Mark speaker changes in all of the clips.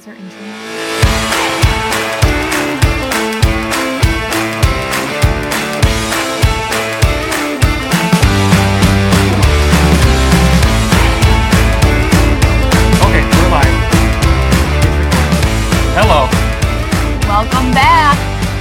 Speaker 1: Is our intro?
Speaker 2: Okay, we're live. Hello.
Speaker 1: Welcome back.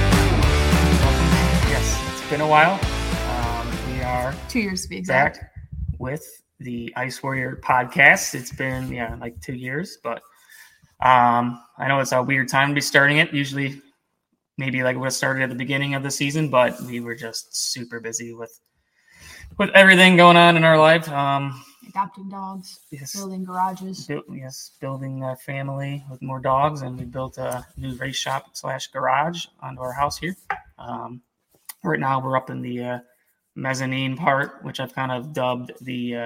Speaker 2: Yes, it's been a while. We are
Speaker 1: 2 years to be exact.
Speaker 2: back with the Ice Warrior podcast. It's been like 2 years, but I know it's a weird time to be starting it. Usually, maybe like it would have started at the beginning of the season, but we were just super busy with everything going on in our life.
Speaker 1: Adopting dogs,
Speaker 2: Yes.
Speaker 1: building garages.
Speaker 2: Building a family with more dogs, and we built a new race shop / garage onto our house here. Right now, we're up in the mezzanine part, which I've kind of dubbed the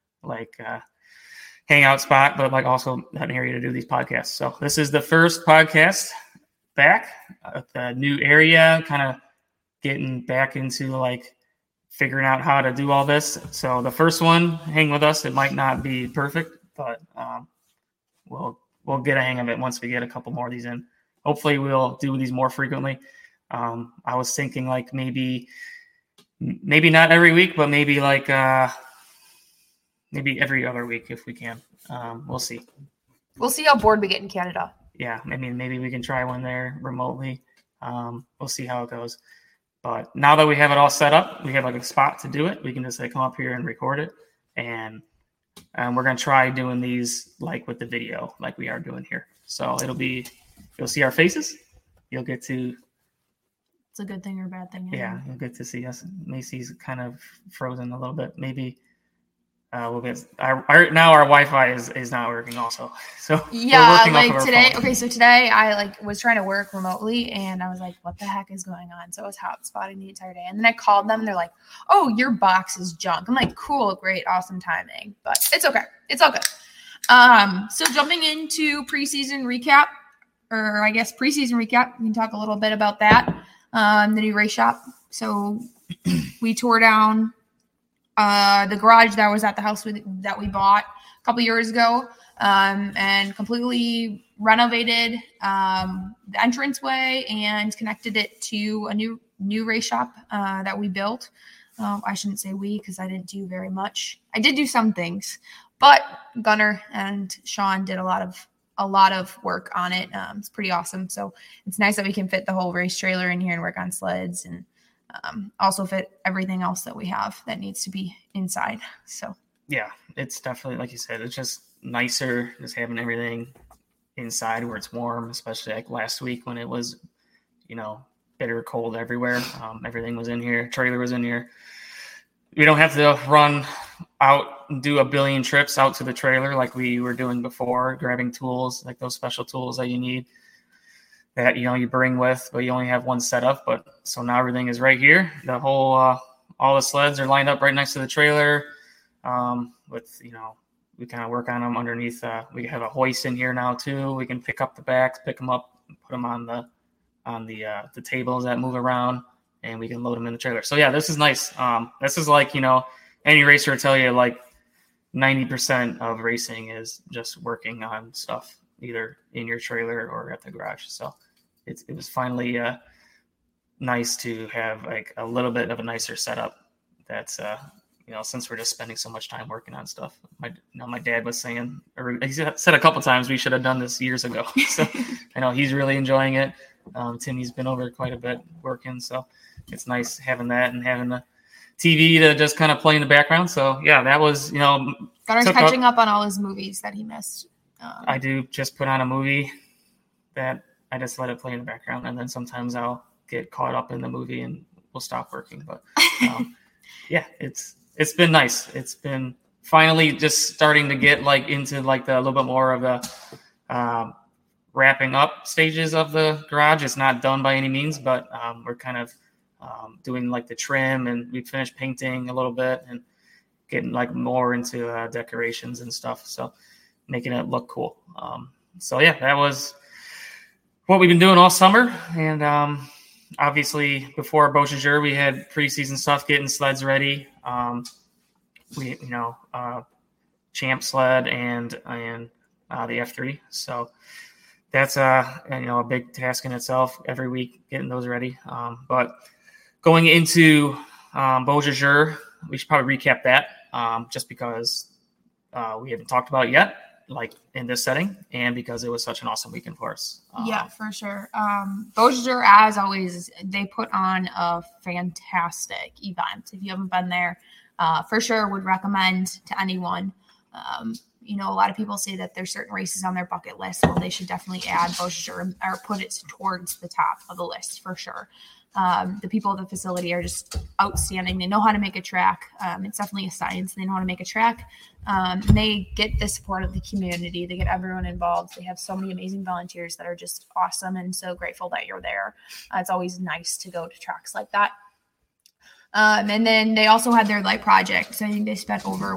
Speaker 2: hangout spot, but like also an area to do these podcasts. So this is the first podcast back at the new area, kind of getting back into like figuring out how to do all this. So the first one, hang with us. It might not be perfect, but we'll get a hang of it once we get a couple more of these in. Hopefully we'll do these more frequently. I was thinking like maybe not every week, but maybe like maybe every other week if we can. We'll see.
Speaker 1: We'll see how bored we get in Canada.
Speaker 2: Yeah, I mean, maybe we can try one there remotely. We'll see how it goes. But now that we have it all set up, we have like a spot to do it. We can just like come up here and record it. And we're going to try doing these like with the video, like we are doing here. So you'll see our faces. You'll get to.
Speaker 1: It's a good thing or a bad thing.
Speaker 2: Yeah, you'll get to see us. Macy's kind of frozen a little bit. Maybe we'll get now our Wi-Fi is not working also. So
Speaker 1: yeah, like today. Okay, so today I was trying to work remotely, and I was like, "What the heck is going on?" So I was hotspotting the entire day, and then I called them, and they're like, "Oh, your box is junk." I'm like, "Cool, great, awesome timing," but it's okay. It's all good. So jumping into preseason recap, or I guess preseason recap, we can talk a little bit about that. The new race shop. So we tore down the garage that was at the house that we bought a couple years ago, and completely renovated the entranceway and connected it to a new race shop that we built. I shouldn't say we, because I didn't do very much. I did do some things, but Gunnar and Sean did a lot of work on it. It's pretty awesome. So it's nice that we can fit the whole race trailer in here and work on sleds, and also fit everything else that we have that needs to be inside. So
Speaker 2: yeah, it's definitely, like you said, it's just nicer just having everything inside where it's warm, especially like last week when it was, bitter cold everywhere. Everything was in here. Trailer was in here. We don't have to run out and do a billion trips out to the trailer like we were doing before, grabbing tools, like those special tools that you need that, you bring with, but you only have one set up. But so now everything is right here. The whole, all the sleds are lined up right next to the trailer. We kind of work on them underneath. We have a hoist in here now too. We can pick up the backs, pick them up, put them on the tables that move around, and we can load them in the trailer. So yeah, this is nice. This is like, any racer will tell you like 90% of racing is just working on stuff either in your trailer or at the garage. So it was finally nice to have like a little bit of a nicer setup. That's since we're just spending so much time working on stuff. My dad was saying, or he said a couple times, we should have done this years ago. So I know he's really enjoying it. Timmy's been over quite a bit working, so it's nice having that and having the TV to just kind of play in the background. So yeah, that was
Speaker 1: Gunner's catching up on all his movies that he missed.
Speaker 2: I do just put on a movie that I just let it play in the background, and then sometimes I'll get caught up in the movie and we'll stop working. But yeah, it's been nice. It's been finally just starting to get like into like the a little bit more of the wrapping up stages of the garage. It's not done by any means, but we're kind of doing like the trim, and we finished painting a little bit and getting like more into decorations and stuff. So making it look cool. So yeah, that was what we've been doing all summer. And obviously before Beauchageur, we had preseason stuff, getting sleds ready. We, Champ sled and the F3. So that's a big task in itself every week getting those ready. But going into Beausejour, we should probably recap that just because we haven't talked about it yet, like in this setting, and because it was such an awesome weekend for us.
Speaker 1: Yeah, for sure. Beausejour, as always, they put on a fantastic event. If you haven't been there, for sure would recommend to anyone. A lot of people say that there's certain races on their bucket list. Well, they should definitely add Beausejour or put it towards the top of the list for sure. The people at the facility are just outstanding. They know how to make a track. It's definitely a science. They know how to make a track. They get the support of the community. They get everyone involved. They have so many amazing volunteers that are just awesome and so grateful that you're there. It's always nice to go to tracks like that. And then they also had their light project. So I think they spent over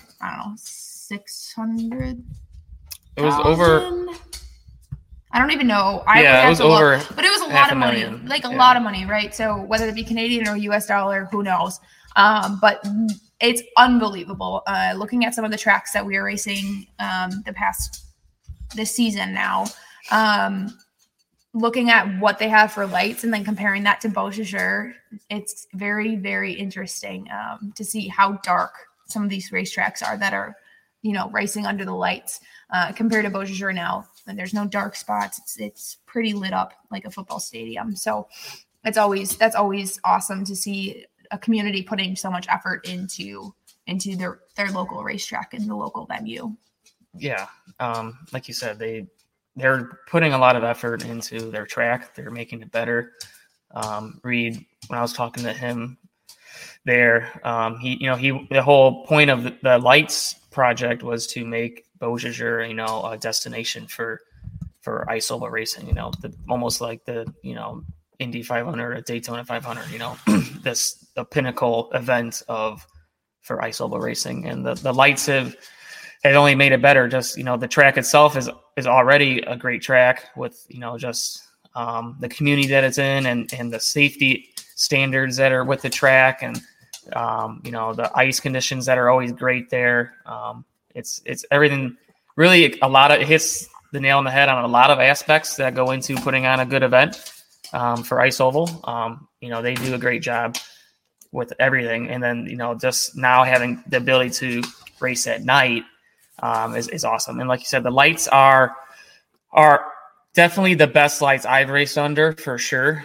Speaker 1: 600.
Speaker 2: It was over.
Speaker 1: I don't even know.
Speaker 2: It was over,
Speaker 1: but it was a lot of money, lot of money, right? So whether it be Canadian or US dollar, who knows? But it's unbelievable. Looking at some of the tracks that we are racing this season now, looking at what they have for lights and then comparing that to Beausejour, it's very, very interesting to see how dark some of these racetracks are that are, racing under the lights compared to Beausejour now. And there's no dark spots. It's pretty lit up like a football stadium. So that's always awesome to see a community putting so much effort into their local racetrack and the local venue.
Speaker 2: Yeah. Like you said, they're putting a lot of effort into their track. They're making it better. Reed, when I was talking to him there, the whole point of the lights project was to make Beausejour, a destination for ice oval racing, almost like the, Indy 500, a Daytona 500, the pinnacle event for ice oval racing. And the lights have only made it better. Just, the track itself is already a great track with, just the community that it's in and the safety standards that are with the track and, the ice conditions that are always great there. It's everything really it hits the nail on the head on a lot of aspects that go into putting on a good event for ice oval. They do a great job with everything. And then, just now having the ability to race at night is awesome. And like you said, the lights are definitely the best lights I've raced under for sure.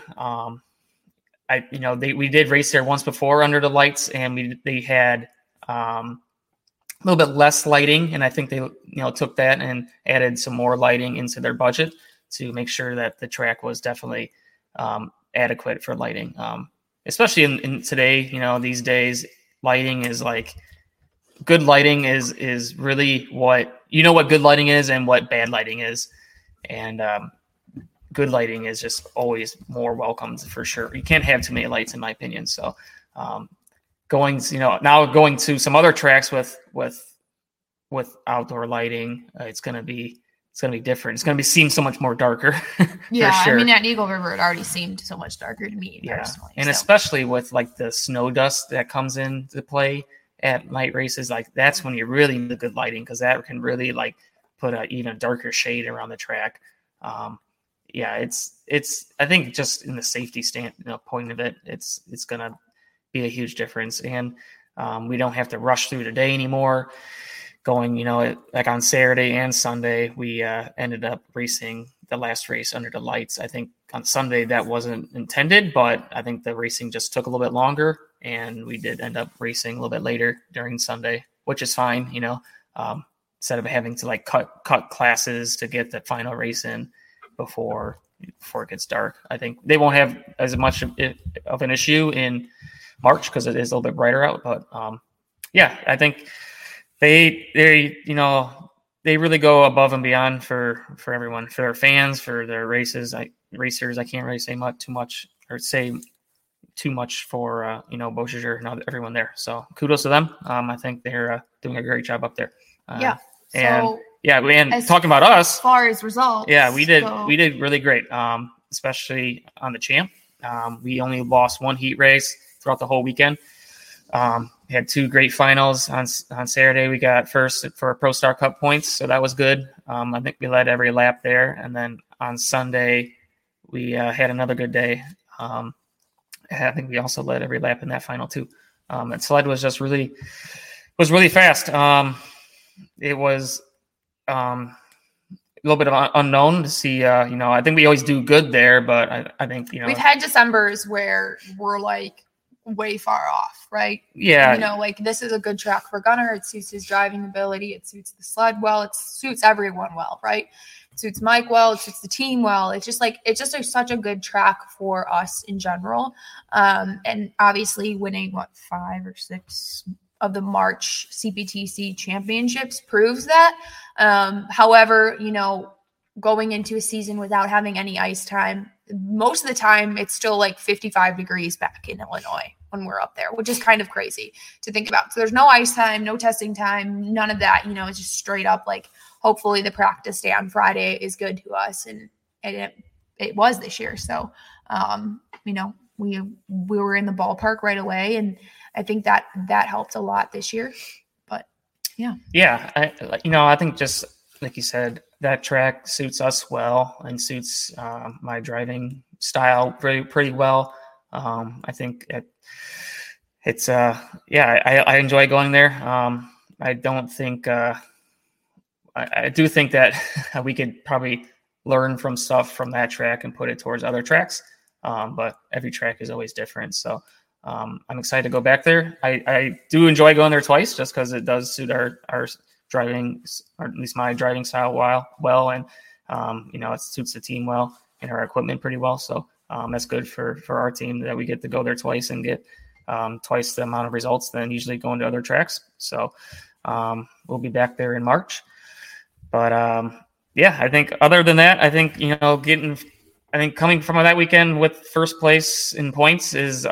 Speaker 2: We did race there once before under the lights, and they had a little bit less lighting, and I think they took that and added some more lighting into their budget to make sure that the track was definitely adequate for lighting. Especially in today, these days, lighting is like good lighting is really what good lighting is and what bad lighting is, and good lighting is just always more welcomed for sure. You can't have too many lights, in my opinion. So, going to some other tracks with outdoor lighting, it's going to be different. It's going to seem so much more darker.
Speaker 1: Yeah.
Speaker 2: For sure.
Speaker 1: I mean, at Eagle River, it already seemed so much darker to me personally.
Speaker 2: And especially with like the snow dust that comes into play at night races, like that's when you really need the good lighting, because that can really like put a even darker shade around the track. It's I think just in the safety point of it, it's going to be a huge difference. And we don't have to rush through the day anymore. Going, like on Saturday and Sunday, we ended up racing the last race under the lights. I think on Sunday that wasn't intended, but I think the racing just took a little bit longer, and we did end up racing a little bit later during Sunday, which is fine, instead of having to like cut classes to get the final race in before it gets dark. I think they won't have as much of an issue in March because it is a little bit brighter out. But I think they really go above and beyond for everyone, for their fans, for their racers. I can't really say too much for Beausejour and everyone there. So kudos to them. I think they're doing a great job up there. And talking about us,
Speaker 1: as far as results,
Speaker 2: we did really great, especially on the champ. We only lost one heat race throughout the whole weekend. We had two great finals on Saturday. We got first for Pro Star Cup points, so that was good. I think we led every lap there, and then on Sunday we had another good day. I think we also led every lap in that final too. And sled was just really fast. It was a little bit of unknown to see. I think we always do good there, but I think
Speaker 1: we've had Decembers where we're like way far off, right?
Speaker 2: Yeah.
Speaker 1: Like this is a good track for Gunnar. It suits his driving ability. It suits the sled well. It suits everyone well, right? It suits Mike well. It suits the team well. It's just such a good track for us in general. And obviously winning 5 or 6 of the March CPTC championships proves that. However, going into a season without having any ice time, most of the time it's still like 55 degrees back in Illinois when we're up there, which is kind of crazy to think about. So there's no ice time, no testing time, none of that. It's just straight up like, hopefully the practice day on Friday is good to us. And it was this year. So, we were in the ballpark right away. And I think that helped a lot this year. But yeah.
Speaker 2: Yeah. I think just like you said, that track suits us well and suits my driving style pretty well. I think it's I enjoy going there. I don't think I do think that we could probably learn from stuff from that track and put it towards other tracks. But every track is always different. So I'm excited to go back there. I do enjoy going there twice just because it does suit our driving, or at least my driving style well. And, it suits the team well and our equipment pretty well. So that's good for our team that we get to go there twice and get twice the amount of results than usually going to other tracks. So we'll be back there in March. But I think other than that, I think, coming from that weekend with first place in points is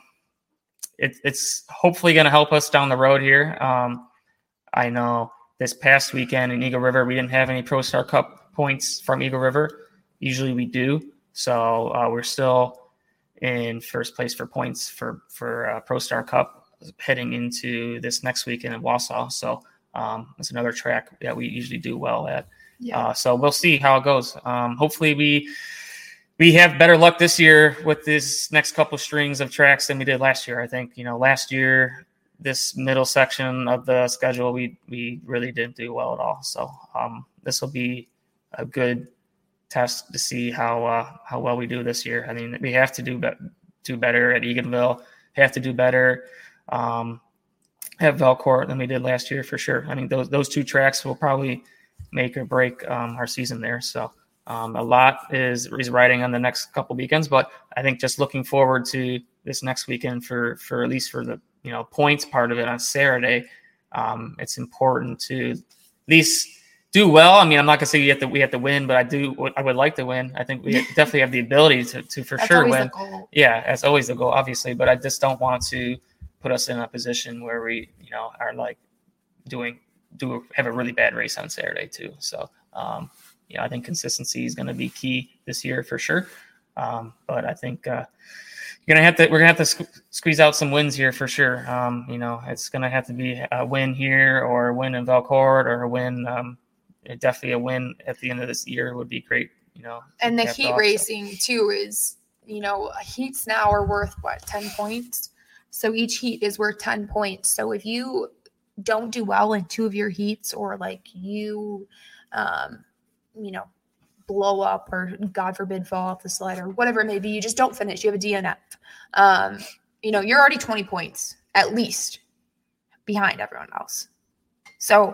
Speaker 2: it's hopefully going to help us down the road here. I know this past weekend in Eagle River, we didn't have any Pro Star Cup points from Eagle River. Usually we do. So we're still in first place for points for Pro Star Cup heading into this next weekend in Wausau. So it's another track that we usually do well at. Yeah. So we'll see how it goes. Hopefully we have better luck this year with this next couple of strings of tracks than we did last year. I think, last year, this middle section of the schedule, we really didn't do well at all. So this will be a good test to see how well we do this year. I mean, we have to do better at Eganville, have to do better at Valcourt than we did last year for sure. I mean, those two tracks will probably make or break our season there. So a lot is riding on the next couple weekends, but I think just looking forward to this next weekend for at least for the points part of it on Saturday, it's important to at least do well. I mean, I'm not gonna say we have to win, but I would like to win. I think we definitely have the ability to for
Speaker 1: that's
Speaker 2: sure
Speaker 1: always
Speaker 2: win.
Speaker 1: the goal.
Speaker 2: Yeah, that's always the goal, obviously. But I just don't want to put us in a position where we are like have a really bad race on Saturday too. So I think consistency is going to be key this year for sure. But I think we're gonna have to squeeze out some wins here for sure. It's gonna have to be a win here or a win in Valcourt or a win. Definitely a win at the end of this year would be great.
Speaker 1: And the heat racing too is heats now are worth 10 points. So each heat is worth 10 points. So if you don't do well in 2 of your heats, or like you blow up, or God forbid fall off the sled, or whatever it may be, you just don't finish, you have a DNF, you're already 20 points at least behind everyone else. So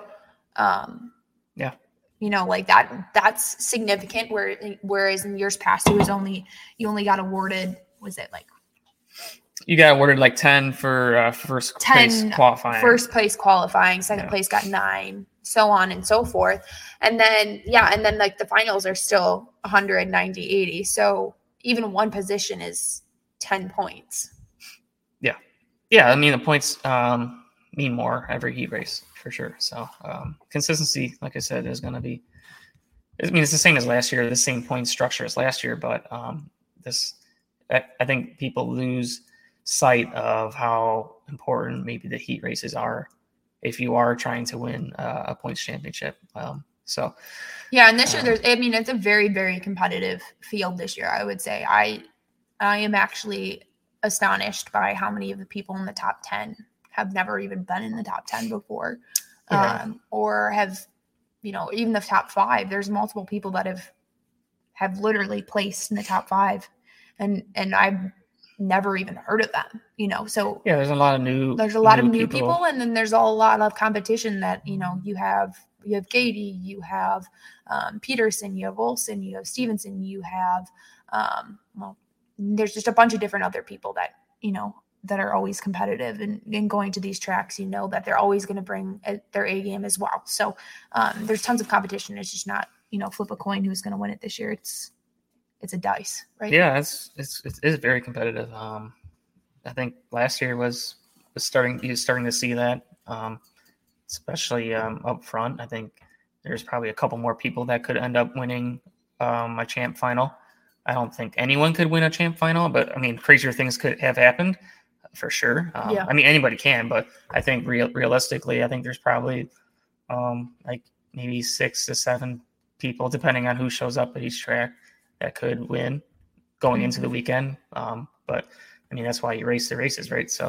Speaker 1: like that's significant, whereas in years past you only got awarded, was it like
Speaker 2: you got awarded like 10 for first place qualifying, second place got 9, so on and so forth. And then like the finals are still 190, 80. So even one position is 10 points. Yeah. Yeah. I mean, the points mean more every heat race for sure. So consistency, like I said, is going to be, it's the same as last year, the same point structure as last year, but I think people lose sight of how important maybe the heat races are if you are trying to win a points championship. So
Speaker 1: yeah, and this year it's a very, very competitive field this year. I would say I am actually astonished by how many of the people in the top 10 have never even been in the top 10 before, or have, even the top 5. There's multiple people that have literally placed in the top 5, and I've never even heard of them. So
Speaker 2: yeah, there's a lot of new
Speaker 1: people, and then there's a lot of competition that you have Gady, you have Peterson, you have Olson, you have Stevenson, you have there's just a bunch of different other people that that are always competitive, and going to these tracks, that they're always going to bring their A game as well. So there's tons of competition. It's just not flip a coin who's going to win it this year. It's a dice, right?
Speaker 2: Yeah, it's very competitive. I think last year was starting to see that, especially up front. I think there's probably a couple more people that could end up winning a champ final. I don't think anyone could win a champ final, but I mean, crazier things could have happened for sure. I mean, anybody can, but I think realistically, I think there's probably like maybe 6 to 7 people, depending on who shows up at each track, that could win going into the weekend. But I mean, that's why you race the races, right? So,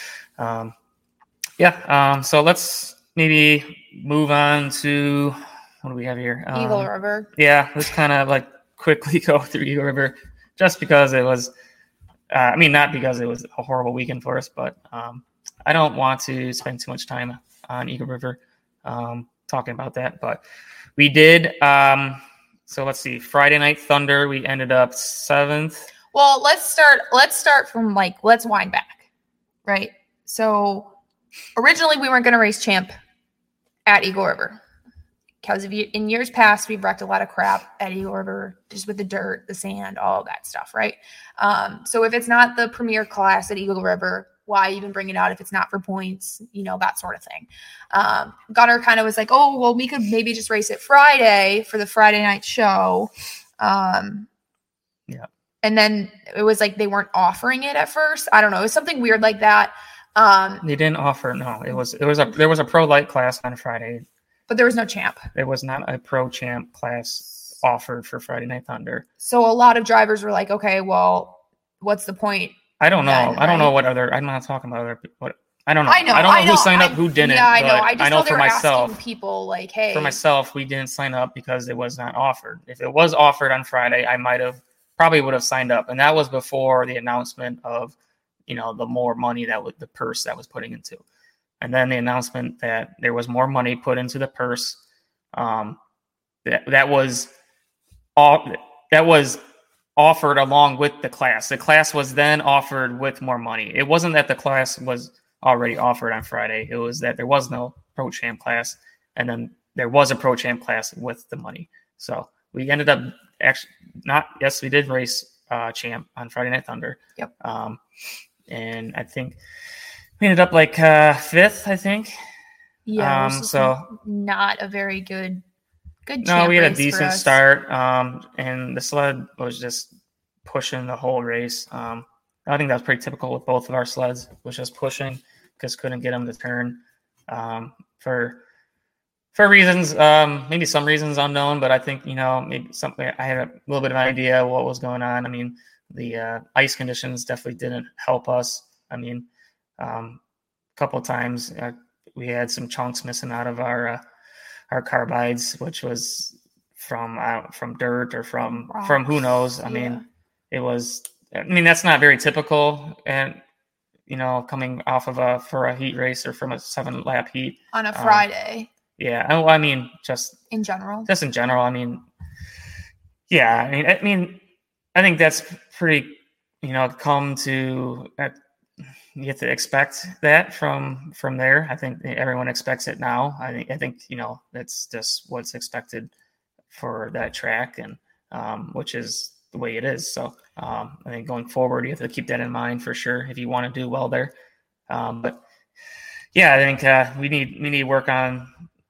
Speaker 2: so let's maybe move on to, what do we have here?
Speaker 1: Eagle River.
Speaker 2: Yeah, let's kind of like quickly go through Eagle River, just because it was, not because it was a horrible weekend for us, but I don't want to spend too much time on Eagle River talking about that. But we did. So let's see. Friday Night Thunder, we ended up 7th.
Speaker 1: Well, let's start from let's wind back, right? So originally we weren't going to race champ at Eagle River, because in years past we've wrecked a lot of crap at Eagle River, just with the dirt, the sand, all of that stuff, right? So if it's not the premier class at Eagle River, why even bring it out if it's not for points, that sort of thing. Gunnar kind of was like, oh, well, we could maybe just race it Friday for the Friday night show.
Speaker 2: Yeah.
Speaker 1: And then it was like they weren't offering it at first. I don't know. It was something weird like that.
Speaker 2: They didn't offer. No, there was a pro light class on Friday,
Speaker 1: but there was no champ.
Speaker 2: There was not a pro champ class offered for Friday Night Thunder.
Speaker 1: So a lot of drivers were like, okay, well, what's the point?
Speaker 2: I don't know.
Speaker 1: Then,
Speaker 2: I don't know what other. I'm not talking about other. What I don't know.
Speaker 1: I know
Speaker 2: who signed up, who didn't.
Speaker 1: Yeah, I know.
Speaker 2: I know for myself.
Speaker 1: People like, hey.
Speaker 2: For myself, we didn't sign up because it was not offered. If it was offered on Friday, I probably would have signed up, and that was before the announcement of, the more money the purse that was putting into, and then the announcement that there was more money put into the purse. That was all. That was offered along with the class. The class was then offered with more money. It wasn't that the class was already offered on Friday. It was that there was no pro champ class, and then there was a pro champ class with the money. So we ended up we did race champ on Friday Night Thunder.
Speaker 1: Yep.
Speaker 2: And I think we ended up 5th, I think.
Speaker 1: Yeah. So not a very good.
Speaker 2: No, we had a decent start, and the sled was just pushing the whole race. I think that was pretty typical with both of our sleds, was just pushing because couldn't get them to turn for reasons, maybe some reasons unknown, but I think maybe something I had a little bit of an idea what was going on. I mean, the ice conditions definitely didn't help us. I mean, a couple of times we had some chunks missing out of our carbides, which was from dirt or from who knows. I mean, it was. I mean, that's not very typical, and coming off of for a heat race or from a 7-lap heat
Speaker 1: on a Friday.
Speaker 2: Yeah, I mean, just
Speaker 1: in general.
Speaker 2: I mean, yeah. I mean, I think that's pretty. Come to. You have to expect that from there. I think everyone expects it now. I think that's just what's expected for that track, and which is the way it is. So I think going forward, you have to keep that in mind for sure if you want to do well there. But yeah, I think we need to work on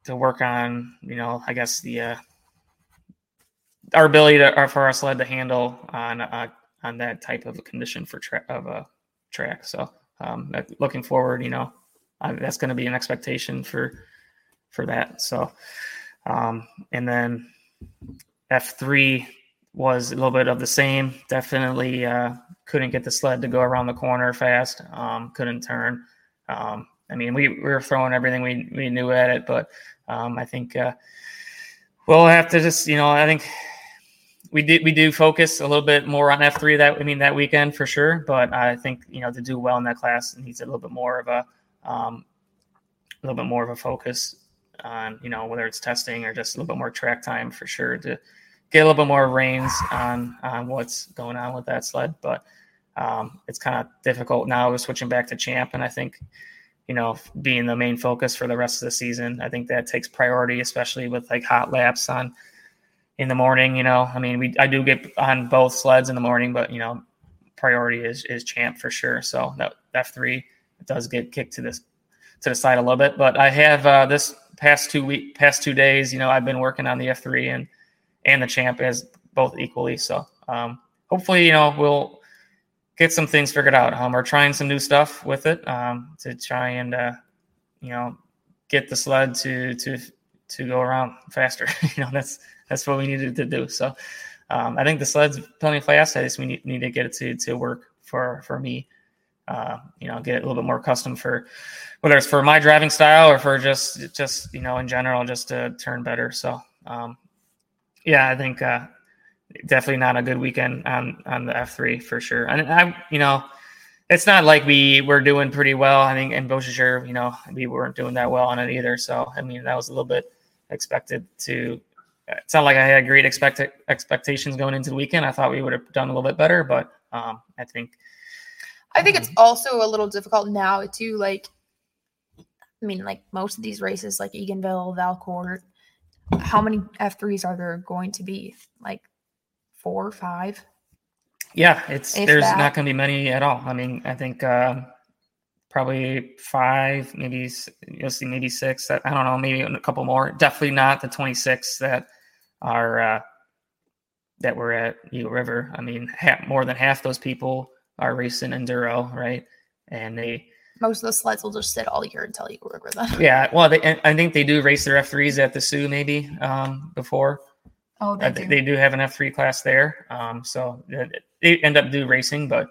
Speaker 2: I guess the our ability for our sled to handle on that type of a condition for a track. So. looking forward, that's going to be an expectation for that. So, and then F3 was a little bit of the same. Definitely couldn't get the sled to go around the corner fast. Couldn't turn. We were throwing everything we knew at it, but I think we'll have to just, I think we do focus a little bit more on F3 that weekend for sure. But I think, to do well in that class, it needs a little bit more of a focus on, whether it's testing or just a little bit more track time for sure to get a little bit more reins on what's going on with that sled. But it's kind of difficult now. We're switching back to champ, and I think, being the main focus for the rest of the season, I think that takes priority, especially with like hot laps in the morning. I do get on both sleds in the morning, but priority is champ for sure. So that F3 does get kicked to the side a little bit, but I have this past 2 days, I've been working on the F3 and the champ as both equally. So hopefully, we'll get some things figured out. We're trying some new stuff with it to try and get the sled to go around faster. That's what we needed to do. So I think the sled's plenty fast. I just need to get it to work for me. Get a little bit more custom for whether it's for my driving style or for just in general, just to turn better. So I think definitely not a good weekend on the F3 for sure. And it's not like we were doing pretty well. I think in Beauchesser, we weren't doing that well on it either. So that was a little bit expected to. It's not like I had great expectations going into the weekend. I thought we would have done a little bit better, but I think
Speaker 1: it's also a little difficult now to most of these races like Eganville, Valcourt, how many F3s are there going to be? Like 4 or 5?
Speaker 2: Yeah, there's not going to be many at all. I think probably 5, maybe you'll see maybe 6. I don't know, maybe a couple more. Definitely not the 26 that are that were at Eagle River. More than half those people are racing enduro, right? And
Speaker 1: most of the sleds will just sit all year until Eagle River then.
Speaker 2: Yeah, well, I think they do race their F3s at the Sioux maybe before.
Speaker 1: Oh,
Speaker 2: they do have an F3 class there. So they end up racing, but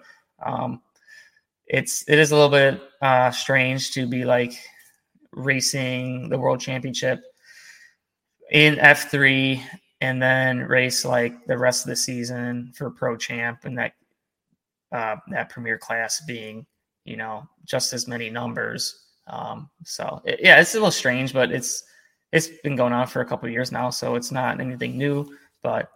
Speaker 2: it is a little bit strange to be like racing the World Championship in F3 and then race like the rest of the season for Pro Champ, and that premier class being, just as many numbers. It's a little strange, but it's been going on for a couple of years now, so it's not anything new. But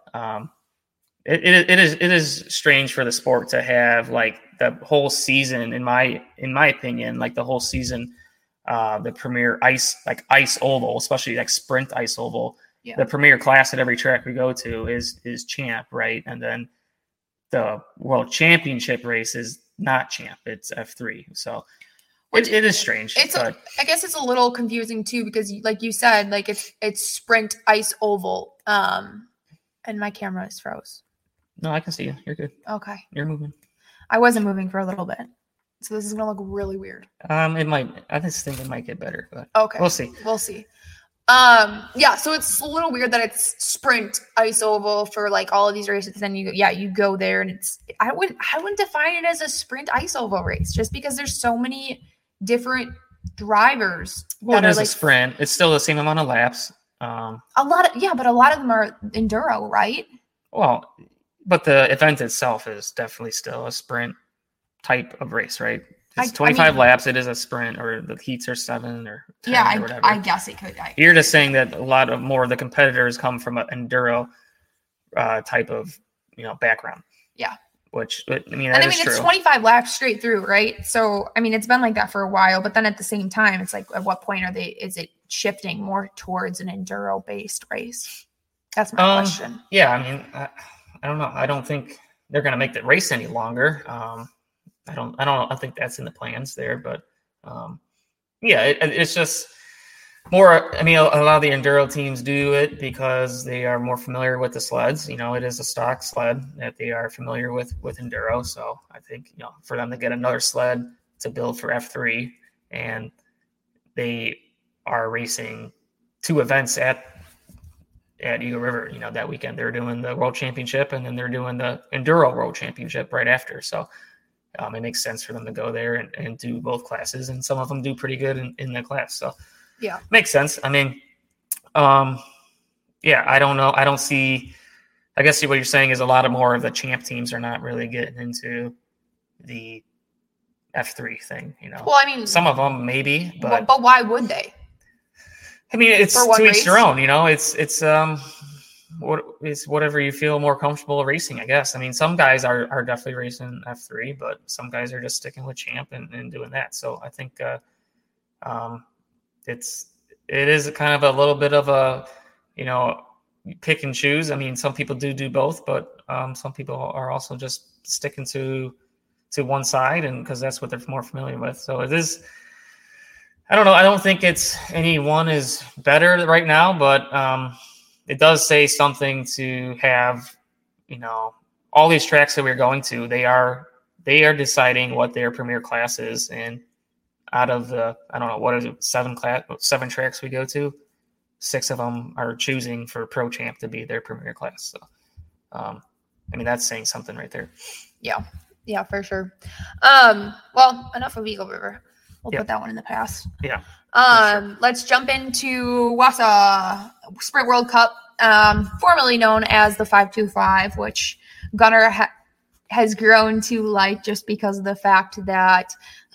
Speaker 2: it is strange for the sport to have like the whole season, in my opinion, like the whole season, the premier ice oval, especially like sprint ice oval. Yeah. The premier class at every track we go to is champ, right? And then the World Championship race is not champ; it's F3. So it is strange.
Speaker 1: I guess it's a little confusing too, because like you said, like it's sprint ice oval, and my camera is froze.
Speaker 2: No, I can see you. You're good.
Speaker 1: Okay,
Speaker 2: you're moving.
Speaker 1: I wasn't moving for a little bit, so this is gonna look really weird.
Speaker 2: It might. I just think it might get better, but
Speaker 1: okay,
Speaker 2: we'll see.
Speaker 1: We'll see. So it's a little weird that it's sprint ice oval for like all of these races. Then you go there, and I wouldn't define it as a sprint ice oval race just because there's so many different drivers.
Speaker 2: Well, it is a sprint. It's still the same amount of laps.
Speaker 1: But a lot of them are enduro, right?
Speaker 2: Well, but the event itself is definitely still a sprint type of race, right? It's 25 laps. It is a sprint, or the heats are 7 or 10 or whatever.
Speaker 1: I guess it could.
Speaker 2: You're just saying that a lot of more of the competitors come from an enduro type of background.
Speaker 1: Yeah.
Speaker 2: Which is true.
Speaker 1: It's 25 laps straight through, right? So it's been like that for a while, but then at the same time, it's like, at what point is it shifting more towards an enduro based race? That's my question.
Speaker 2: Yeah, I don't know. I don't think they're going to make the race any longer. I think that's in the plans there, but it's just more. A lot of the enduro teams do it because they are more familiar with the sleds. It is a stock sled that they are familiar with enduro. So I think for them to get another sled to build for F3, and they are racing 2 events at Eagle River. That weekend they're doing the World Championship, and then they're doing the Enduro World Championship right after. So it makes sense for them to go there and do both classes, and some of them do pretty good in that class. So
Speaker 1: yeah,
Speaker 2: makes sense. I mean, I don't know. I don't see. I guess what you're saying is a lot more of the champ teams are not really getting into the F3 thing.
Speaker 1: Well, I mean,
Speaker 2: some of them maybe, but
Speaker 1: why would they?
Speaker 2: I mean, it's to each their own. It's whatever you feel more comfortable racing, I guess. I mean, some guys are definitely racing F3, but some guys are just sticking with champ and doing that. So I think it is kind of a little bit of a pick and choose. I mean, some people do both, but some people are also just sticking to one side, and because that's what they're more familiar with. So it is. I don't know. I don't think it's any one is better right now, but it does say something to have. All these tracks that we're going to, they are deciding what their premier class is, and out of the I don't know what is it 7 tracks we go to. 6 of them are choosing for Pro Champ to be their premier class. So, I mean, that's saying something right there.
Speaker 1: Yeah, for sure. Well, enough of Eagle River. We'll put that one in the past.
Speaker 2: Yeah.
Speaker 1: Sure. Let's jump into Wausau Sprint World Cup, formerly known as the 525, which Gunnar has grown to like just because of the fact that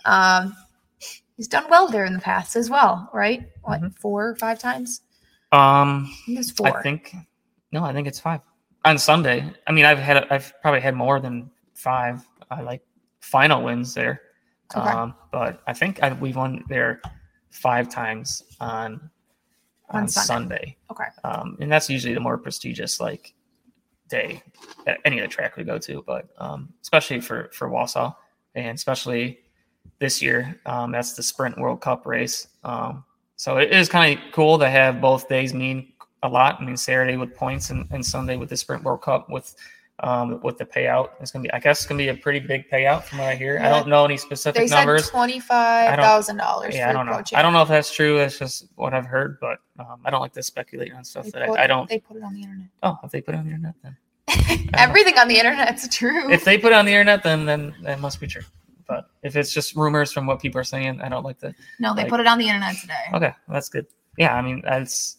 Speaker 1: he's done well there in the past as well, right? What, 4 or 5 times?
Speaker 2: I
Speaker 1: think it's 4.
Speaker 2: I think it's 5 on Sunday. I mean, I've probably had more than 5. I like final wins there.
Speaker 1: Okay.
Speaker 2: But I think we've won there 5 times on Sunday.
Speaker 1: Okay.
Speaker 2: And that's usually the more prestigious day at any of the track we go to, but especially for Wausau, and especially this year, that's the Sprint World Cup race. So it is kind of cool to have both days mean a lot. I mean, Saturday with points and Sunday with the Sprint World Cup with the payout. I guess it's gonna be a pretty big payout from what I hear. Yeah. I don't know any specific numbers.
Speaker 1: They said $25,000.
Speaker 2: Yeah, I don't know. I don't know if that's true. That's just what I've heard, but I don't like to speculate on stuff I don't.
Speaker 1: They put it on the internet.
Speaker 2: Oh, if they put it on the internet, then
Speaker 1: everything on the internet's true.
Speaker 2: If they put it on the internet, then that must be true. But if it's just rumors from what people are saying, I don't like to.
Speaker 1: No, they put it on the internet today.
Speaker 2: Okay, that's good. Yeah, I mean that's.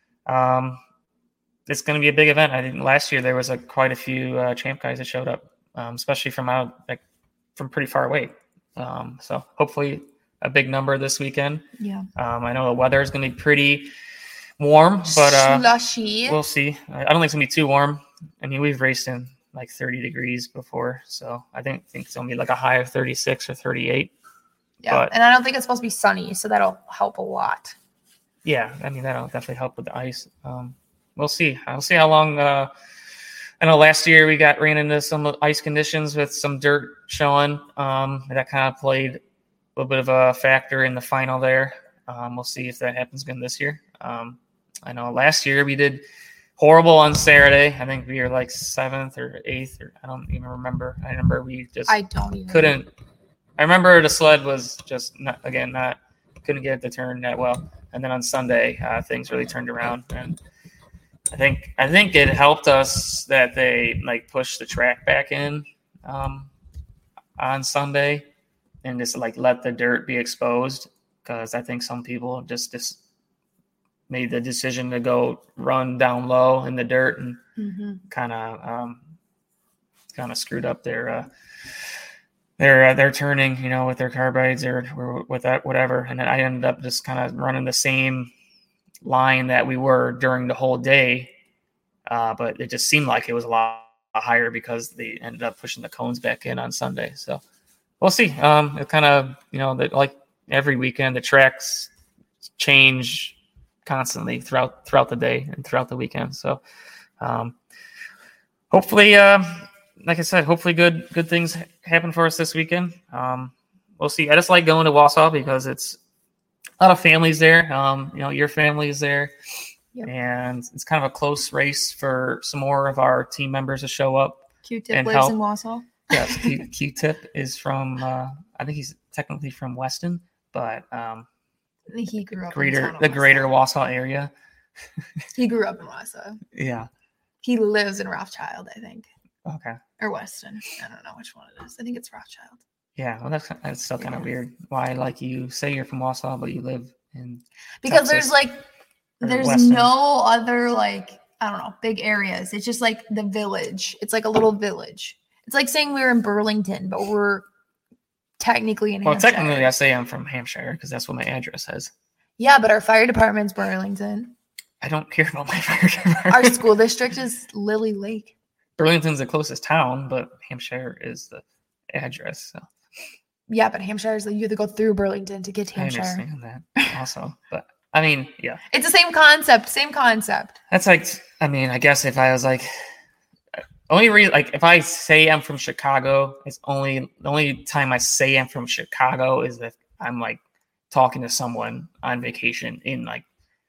Speaker 2: It's going to be a big event. I think last year there was quite a few champ guys that showed up, especially from pretty far away. So hopefully a big number this weekend.
Speaker 1: Yeah.
Speaker 2: I know the weather is going to be pretty warm, but
Speaker 1: slushy.
Speaker 2: We'll see. I don't think it's going to be too warm. I mean, we've raced in 30 degrees before, so I think it's going to be a high of 36 or 38.
Speaker 1: Yeah, and I don't think it's supposed to be sunny, so that'll help a lot.
Speaker 2: Yeah, I mean that'll definitely help with the ice. We'll see. I'll see how long. I know last year we ran into some ice conditions with some dirt showing. That kind of played a little bit of a factor in the final there. We'll see if that happens again this year. I know last year we did horrible on Saturday. I think we were 7th or 8th, or I don't even remember. I remember we just couldn't. I remember the sled was just couldn't get it to turn that well. And then on Sunday, things really turned around, and I think it helped us that they pushed the track back in on Sunday and just let the dirt be exposed, because I think some people just made the decision to go run down low in the dirt and kind of screwed up their turning, with their carbides or with that whatever, and then I ended up just kind of running the same line that we were during the whole day, but it just seemed like it was a lot higher because they ended up pushing the cones back in on Sunday. So we'll see. It kind of like every weekend the tracks change constantly throughout the day and throughout the weekend. So hopefully, like I said, hopefully good things happen for us this weekend. We'll see. I just like going to Wausau because it's a lot of families there. Your family is there. Yep. And it's kind of a close race for some more of our team members to show up.
Speaker 1: Q-Tip lives in Wausau.
Speaker 2: Yes, Q-Tip is from. I think he's technically from Weston, but
Speaker 1: I think he grew up
Speaker 2: the greater Wausau area.
Speaker 1: He grew up in Wausau.
Speaker 2: Yeah.
Speaker 1: He lives in Rothschild, I think.
Speaker 2: Okay.
Speaker 1: Or Weston. I don't know which one it is. I think it's Rothschild.
Speaker 2: Yeah, well, that's still kind of weird. Why, like, you say you're from Wausau, but you live in
Speaker 1: because
Speaker 2: Texas
Speaker 1: there's
Speaker 2: Weston.
Speaker 1: no other, like, I don't know, big areas. It's just like the village. It's like a little village. It's like saying we were in Burlington, but we're technically in Hampshire.
Speaker 2: Well, technically, I say I'm from Hampshire because that's what my address says.
Speaker 1: Yeah, but our fire department's Burlington.
Speaker 2: I don't care about my fire department.
Speaker 1: Our school district is Lily Lake.
Speaker 2: Burlington's the closest town, but Hampshire is the address. So.
Speaker 1: Yeah, but Hampshire is, you have to go through Burlington to get to Hampshire.
Speaker 2: I understand that also, but I mean, yeah.
Speaker 1: It's the same concept.
Speaker 2: That's like, I mean, I guess if I was like, only reason, like, if I say I'm from Chicago, it's the only time I say I'm from Chicago is if I'm like talking to someone on vacation in like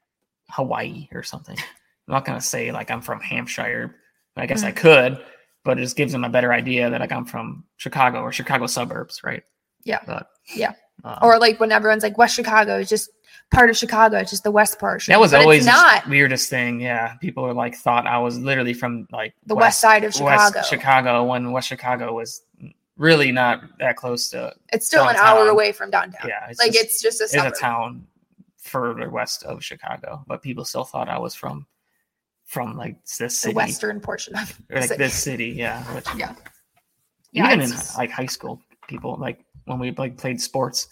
Speaker 2: Hawaii or something. I'm not going to say like I'm from Hampshire. I guess I could, but it just gives them a better idea that like I'm from Chicago or Chicago suburbs, right?
Speaker 1: Yeah.
Speaker 2: But,
Speaker 1: yeah. Or like when everyone's like West Chicago, it's just part of Chicago. It's just the west part.
Speaker 2: That was always the weirdest thing. Yeah. People were like, thought I was literally from like
Speaker 1: the west side of Chicago.
Speaker 2: West Chicago, when West Chicago was really not that close to.
Speaker 1: It's still
Speaker 2: downtown.
Speaker 1: An hour away from downtown.
Speaker 2: Yeah.
Speaker 1: It's just a suburb.
Speaker 2: It's a town further west of Chicago, but people still thought I was from like this city.
Speaker 1: The western portion of
Speaker 2: this city. Yeah. Which,
Speaker 1: yeah.
Speaker 2: Even in like high school, people like when we like played sports,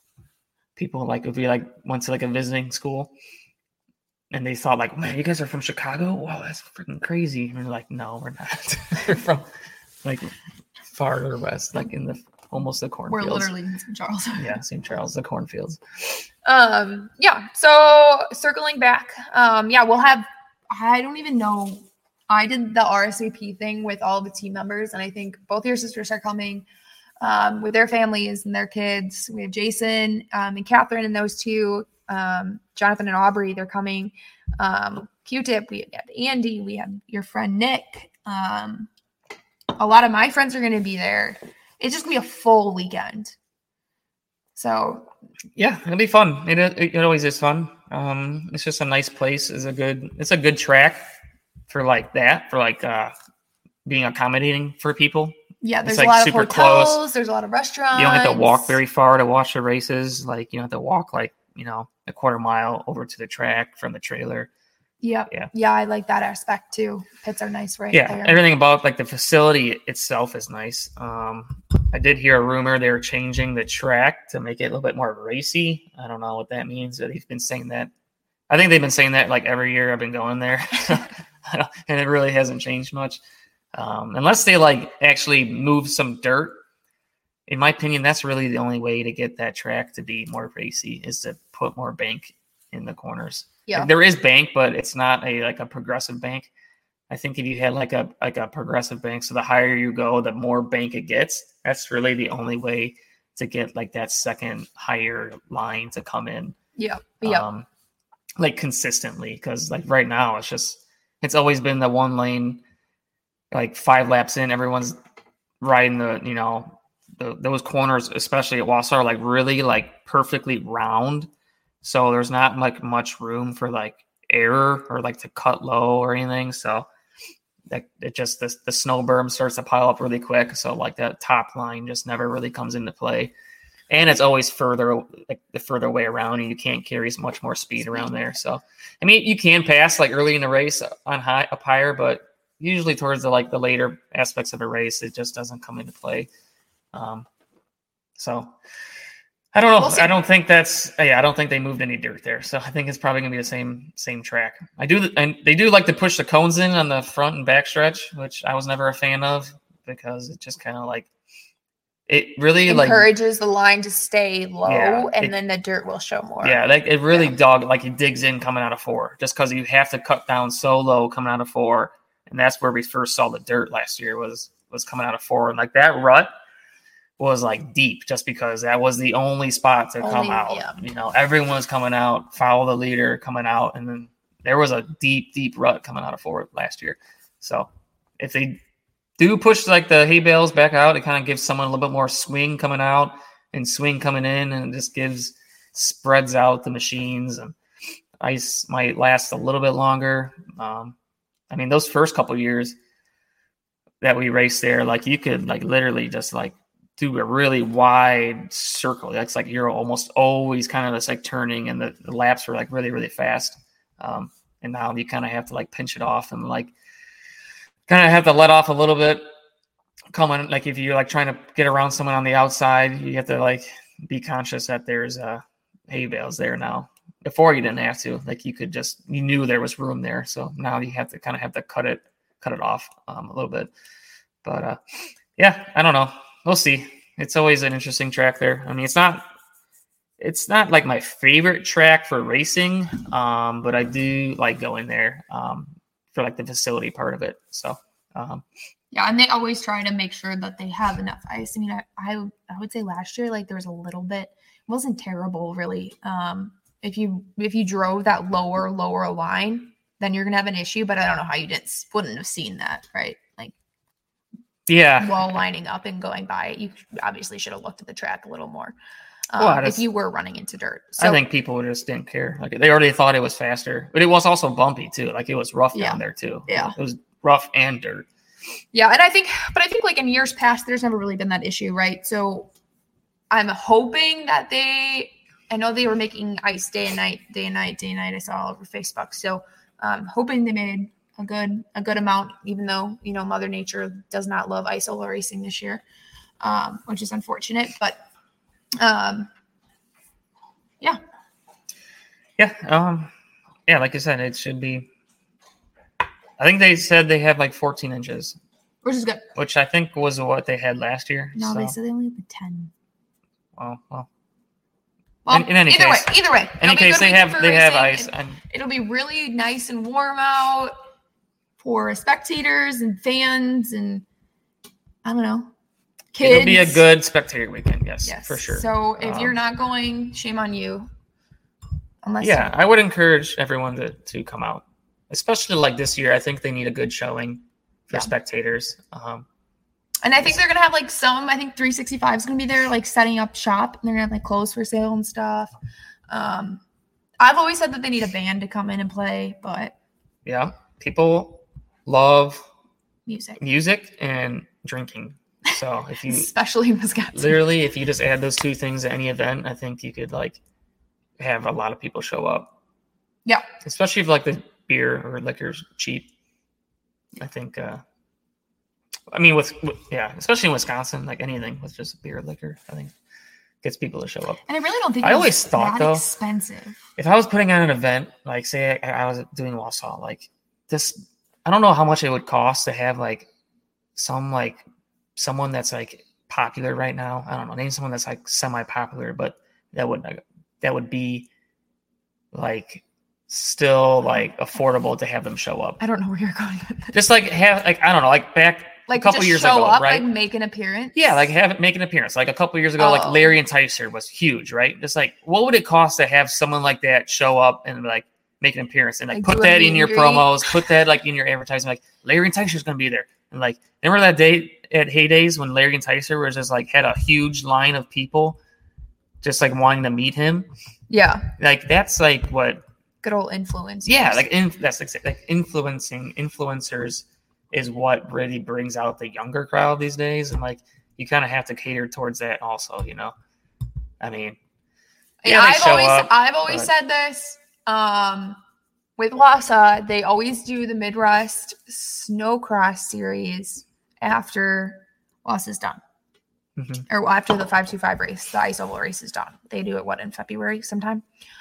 Speaker 2: people like if we like went to like a visiting school and they thought like, man, you guys are from Chicago? Wow, that's freaking crazy. And we're like, no, we're not. We're from like farther west, like in almost the cornfields.
Speaker 1: We're literally in St. Charles.
Speaker 2: Yeah, St. Charles, the cornfields.
Speaker 1: Yeah. So circling back, we'll have, I don't even know. I did the RSVP thing with all the team members, and I think both your sisters are coming with their families and their kids. We have Jason and Catherine and those two, Jonathan and Aubrey, they're coming. Q-Tip, we have Andy, we have your friend Nick. A lot of my friends are going to be there. It's just going to be a full weekend. So
Speaker 2: yeah, it'll be fun. It always is fun. It's just a nice place. It's a good track for like that, for like being accommodating for people.
Speaker 1: Yeah, there's
Speaker 2: like
Speaker 1: a lot of hotels.
Speaker 2: Close.
Speaker 1: There's a lot of restaurants.
Speaker 2: You don't have to walk very far to watch the races. Like you don't have to walk like a quarter mile over to the track from the trailer.
Speaker 1: Yep. Yeah, I like that aspect too. Pits are nice there.
Speaker 2: Everything about like the facility itself is nice. I did hear a rumor they were changing the track to make it a little bit more racy. I don't know what that means, but they've been saying that. I think they've been saying that like every year I've been going there, and it really hasn't changed much. Unless they like actually move some dirt. In my opinion, that's really the only way to get that track to be more racy is to put more bank in the corners.
Speaker 1: Yeah,
Speaker 2: like, there is bank, but it's not a progressive bank. I think if you had like a progressive bank, so the higher you go, the more bank it gets. That's really the only way to get like that second higher line to come in.
Speaker 1: Yeah.
Speaker 2: Like consistently, because like right now it's always been the one lane, like 5 laps in, everyone's riding those corners, especially at Wausau, are like really like perfectly round. So there's not like much room for like error or like to cut low or anything. So that it just the snow berm starts to pile up really quick. So like that top line just never really comes into play. And it's always further away around, and you can't carry as much more speed around there. So, I mean, you can pass like early in the race on up higher, but usually towards the later aspects of a race, it just doesn't come into play. So I don't know. I don't think I don't think they moved any dirt there. So I think it's probably gonna be the same track. And they do like to push the cones in on the front and back stretch, which I was never a fan of because it just kind of like. It really
Speaker 1: encourages the line to stay low, and then the dirt will show more. Yeah,
Speaker 2: it really it digs in coming out of 4, just because you have to cut down so low coming out of 4, and that's where we first saw the dirt last year was coming out of 4, and like that rut was like deep, just because that was the only spot to come out. Yeah. Everyone was coming out, follow the leader coming out, and then there was a deep rut coming out of 4 last year. So if they do push like the hay bales back out. It kind of gives someone a little bit more swing coming out and swing coming in, and it just spreads out the machines, and ice might last a little bit longer. I mean, those first couple of years that we raced there, like you could like literally just like do a really wide circle. That's like you're almost always kind of just like turning, and the laps were like really, really fast. And now you kind of have to like pinch it off and like kind of have to let off a little bit coming. Like if you're like trying to get around someone on the outside, you have to like be conscious that there's hay bales there now. Before you didn't have to, like you knew there was room there. So now you have to kind of have to cut it off a little bit. But yeah, I don't know. We'll see. It's always an interesting track there. I mean, it's not like my favorite track for racing, but I do like going there for like the facility part of it. So
Speaker 1: yeah, and they always try to make sure that they have enough ice. I mean, I would say last year like there was a little bit. It wasn't terrible really. If you drove that lower line, then you're gonna have an issue. But I don't know how you wouldn't have seen that, right? Like,
Speaker 2: yeah,
Speaker 1: while lining up and going by it, you obviously should have looked at the track a little more. If you were running into dirt, so,
Speaker 2: I think people just didn't care. Like they already thought it was faster, but it was also bumpy too. Like it was rough down there too.
Speaker 1: Yeah,
Speaker 2: it was rough and dirt.
Speaker 1: Yeah, and I think like in years past, there's never really been that issue, right? So I'm hoping that I know they were making ice day and night. I saw all over Facebook. So hoping they made a good amount, even though, you know, Mother Nature does not love ice oval racing this year, which is unfortunate. But yeah.
Speaker 2: Yeah, like I said, it should be. I think they said they have like 14 inches.
Speaker 1: Which is good.
Speaker 2: Which I think was what they had last year.
Speaker 1: No, they said they only have 10.
Speaker 2: Well,
Speaker 1: in any case, either way.
Speaker 2: In any case, they have ice.
Speaker 1: It'll be really nice and warm out for spectators and fans, and I don't know, kids.
Speaker 2: It'll be a good spectator weekend, yes, for sure.
Speaker 1: So if you're not going, shame on you.
Speaker 2: I would encourage everyone to come out, especially like this year. I think they need a good showing for spectators.
Speaker 1: And I think they're going to have like I think 365 is going to be there, like setting up shop, and they're going to have like clothes for sale and stuff. I've always said that they need a band to come in and play, but
Speaker 2: yeah, people love
Speaker 1: music
Speaker 2: and drinking. So if you,
Speaker 1: especially in Wisconsin,
Speaker 2: literally, if you just add those two things to any event, I think you could like have a lot of people show up.
Speaker 1: Yeah.
Speaker 2: Especially if like the beer or liquor's cheap. I think, I mean, especially in Wisconsin, like anything with just beer, liquor, I think gets people to show up.
Speaker 1: And I really don't think
Speaker 2: I always thought though,
Speaker 1: expensive.
Speaker 2: If I was putting on an event, like say I was doing Wausau, like this, I don't know how much it would cost to have like someone that's like popular right now. I don't know, name someone that's like semi-popular, but that would be like still like affordable to have them show up.
Speaker 1: I don't know where you're going with this.
Speaker 2: Just like have like, I don't know, like back
Speaker 1: like
Speaker 2: a couple years ago,
Speaker 1: up,
Speaker 2: right?
Speaker 1: Like make an appearance.
Speaker 2: Yeah, like make an appearance. Like a couple years ago, like Larry and Tyser was huge, right? Just like what would it cost to have someone like that show up and like make an appearance and like put that in your promos, put that like in your advertising, like Larry and Tyser's gonna be there. And like remember that day at Heydays when Larry and Tyser was just like had a huge line of people just like wanting to meet him.
Speaker 1: Yeah.
Speaker 2: Like that's like what
Speaker 1: good old influence.
Speaker 2: Yeah, like that's like influencers is what really brings out the younger crowd these days, and like you kind of have to cater towards that also, you know. I mean,
Speaker 1: I've always said this. With Wausau, they always do the Midwest Snowcross series after Wausau is done. Mm-hmm. Or after the 525 race, the ice oval race is done. They do it in February sometime.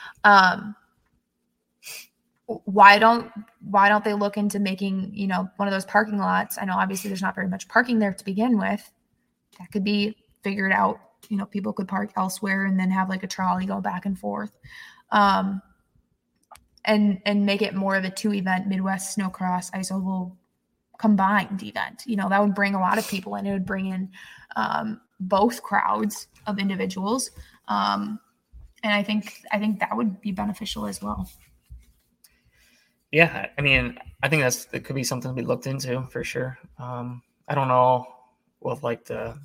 Speaker 1: Why don't they look into making, you know, one of those parking lots? I know obviously there's not very much parking there to begin with. That could be figured out. You know, people could park elsewhere and then have like a trolley go back and forth. And make it more of a 2-event Midwest Snowcross ice oval combined event. You know, that would bring a lot of people in. It would bring in both crowds of individuals. And I think that would be beneficial as well. Yeah,
Speaker 2: I mean, I think it could be something to be looked into for sure. I don't know with like the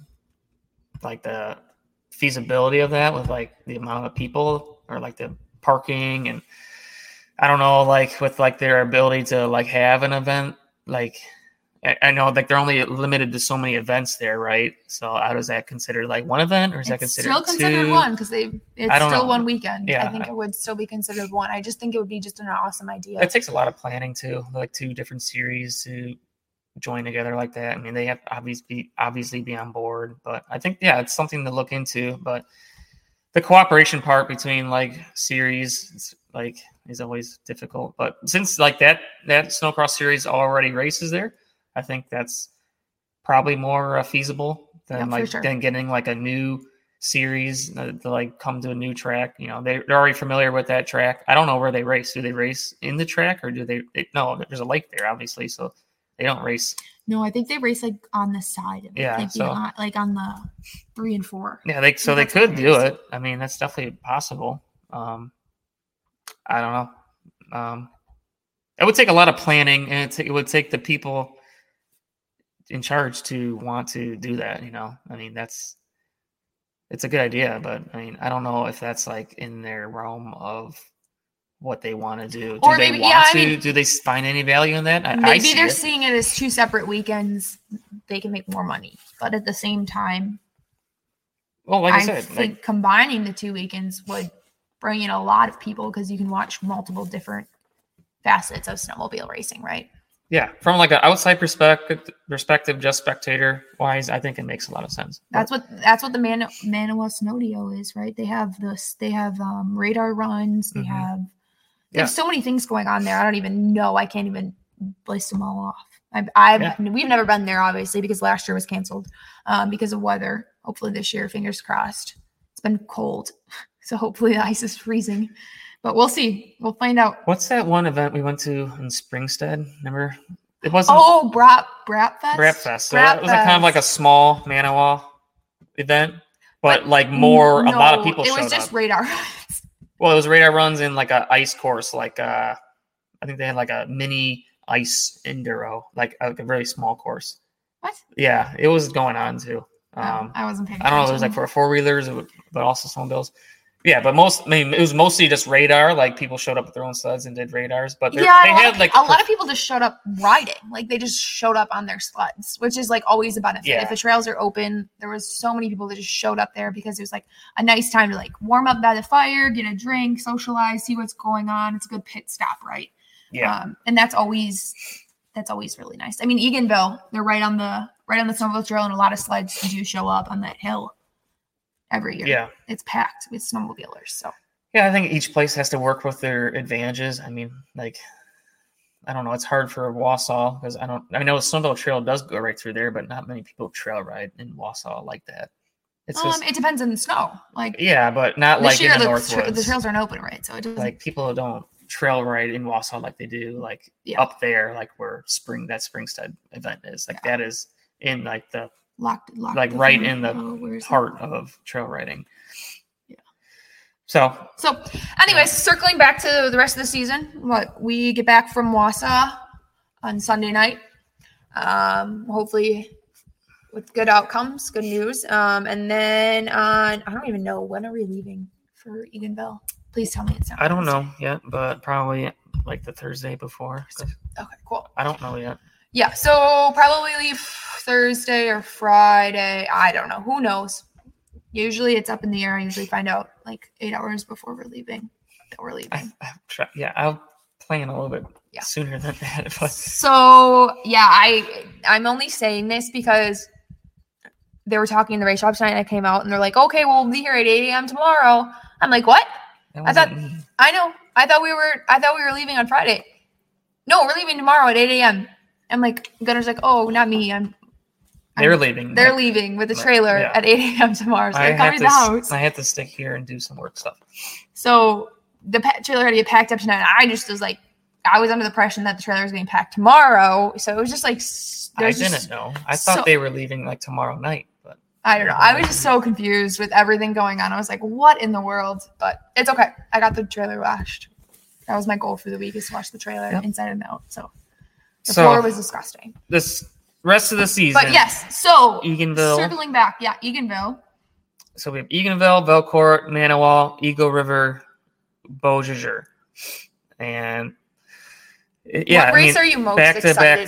Speaker 2: feasibility of that with like the amount of people or like the parking, and I don't know like with like their ability to like have an event. Like I know like they're only limited to so many events there, right? So how does that consider like one event, or is that considered
Speaker 1: still considered
Speaker 2: two?
Speaker 1: one because it's still
Speaker 2: know.
Speaker 1: one weekend.
Speaker 2: Yeah.
Speaker 1: I think it would still be considered one. I just think it would be just an awesome idea.
Speaker 2: It takes a lot of planning too, like 2 different series to join together like that. I mean, they have obviously be on board, but I think it's something to look into. But the cooperation part between like series is always difficult. But since like that snowcross series already races there, I think that's probably more feasible than than getting like a new series to like come to a new track. You know, they're already familiar with that track. I don't know where they race. Do they race in the track, or do they no, there's a lake there obviously, so they don't race.
Speaker 1: No, I think they race like on the side of it.
Speaker 2: Yeah,
Speaker 1: like on the 3 and 4.
Speaker 2: Yeah, they could do it. I mean, that's definitely possible. I don't know. It would take a lot of planning, and it would take the people in charge to want to do that. You know, I mean, it's a good idea, but I mean, I don't know if that's like in their realm of what they want to do.
Speaker 1: Or maybe,
Speaker 2: do they find any value in that?
Speaker 1: Maybe they're seeing it as 2 separate weekends. They can make more money, but at the same time,
Speaker 2: well, like I said,
Speaker 1: think combining the 2 weekends would bring in a lot of people because you can watch multiple different facets of snowmobile racing, right?
Speaker 2: Yeah, from like an outside perspective, just spectator wise, I think it makes a lot of sense.
Speaker 1: That's what the Manawa Snowdio is, right? They have radar runs. They have so many things going on there. I don't even know. I can't even list them all off. We've never been there, obviously, because last year was canceled because of weather. Hopefully this year, fingers crossed. It's been cold, so hopefully the ice is freezing. But we'll see. We'll find out.
Speaker 2: What's that one event we went to in Springstead? Remember? It wasn't.
Speaker 1: Oh, Bratfest.
Speaker 2: Bratfest. So it was kind of like a small Manawa event, but like a lot of people showed up.
Speaker 1: It was just radar runs.
Speaker 2: Well, it was radar runs in like a ice course. Like I think they had like a mini ice enduro, like a very small course.
Speaker 1: What?
Speaker 2: Yeah, it was going on too.
Speaker 1: I wasn't paying attention.
Speaker 2: I don't know. It was like for 4-wheelers, but also snowmobiles. Yeah, but it was mostly just radar. Like people showed up with their own sleds and did radars. But they had like
Speaker 1: a lot of people just showed up riding. Like they just showed up on their sleds, which is like always a benefit.
Speaker 2: Yeah.
Speaker 1: If the trails are open, there was so many people that just showed up there because it was like a nice time to like warm up by the fire, get a drink, socialize, see what's going on. It's a good pit stop, right?
Speaker 2: Yeah.
Speaker 1: And that's always really nice. I mean, Eganville, they're right on the snowmobile trail, and a lot of sleds do show up on that hill every year.
Speaker 2: Yeah.
Speaker 1: It's packed with snowmobilers. So
Speaker 2: yeah, I think each place has to work with their advantages. I mean, like, I don't know. It's hard for Wausau because I know Snowmobile Trail does go right through there, but not many people trail ride in Wausau like that. It's just,
Speaker 1: it depends on the snow. Like
Speaker 2: but not like in the Northwoods.
Speaker 1: The trails aren't open, right? So it doesn't
Speaker 2: like people don't trail ride in Wausau like they do like up there, like where that Springstead event is. Like that is in like the
Speaker 1: locked
Speaker 2: like right in the heart of trail riding.
Speaker 1: Yeah.
Speaker 2: So
Speaker 1: anyways, circling back to the rest of the season, we get back from Wausau on Sunday night. Hopefully with good outcomes, good news. And then I don't even know, when are we leaving for Eganville? Please tell me it's not.
Speaker 2: I don't know yet, but probably like the Thursday before.
Speaker 1: Okay, cool.
Speaker 2: I don't know yet.
Speaker 1: Yeah, so probably leave Thursday or Friday. I don't know. Who knows? Usually it's up in the air. I usually find out like 8 hours before we're leaving that we're leaving.
Speaker 2: I'll plan a little bit sooner than that. But.
Speaker 1: So, I'm only saying this because they were talking in the race shop tonight and I came out and they're like, okay, we'll be here at 8 a.m. tomorrow. I'm like, what? I thought we were leaving on Friday. No, we're leaving tomorrow at 8 a.m. I'm like, Gunner's like, oh, not me.
Speaker 2: They're leaving.
Speaker 1: They're leaving with the trailer at 8 a.m. tomorrow. So they're coming to the house.
Speaker 2: I have to stick here and do some work stuff.
Speaker 1: So the trailer had to get packed up tonight. I just was like, I was under the impression that the trailer was getting packed tomorrow. So it was just like,
Speaker 2: I didn't know. I thought they were leaving like tomorrow night, but
Speaker 1: I don't know. I was just so confused with everything going on. I was like, what in the world? But it's okay. I got the trailer washed. That was my goal for the week, is to wash the trailer inside and out. So the floor was disgusting.
Speaker 2: This rest of the season.
Speaker 1: But yes, so
Speaker 2: Eganville.
Speaker 1: Circling back, yeah, Eganville.
Speaker 2: So we have Eganville, Belcourt, Manawa, Eagle River, Beausejour. And
Speaker 1: What race are you most excited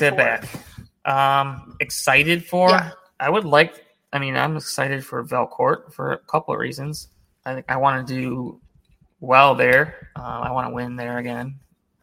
Speaker 1: for?
Speaker 2: Excited for?
Speaker 1: Yeah.
Speaker 2: I'm excited for Belcourt for a couple of reasons. I think I want to do well there. I want to win there again.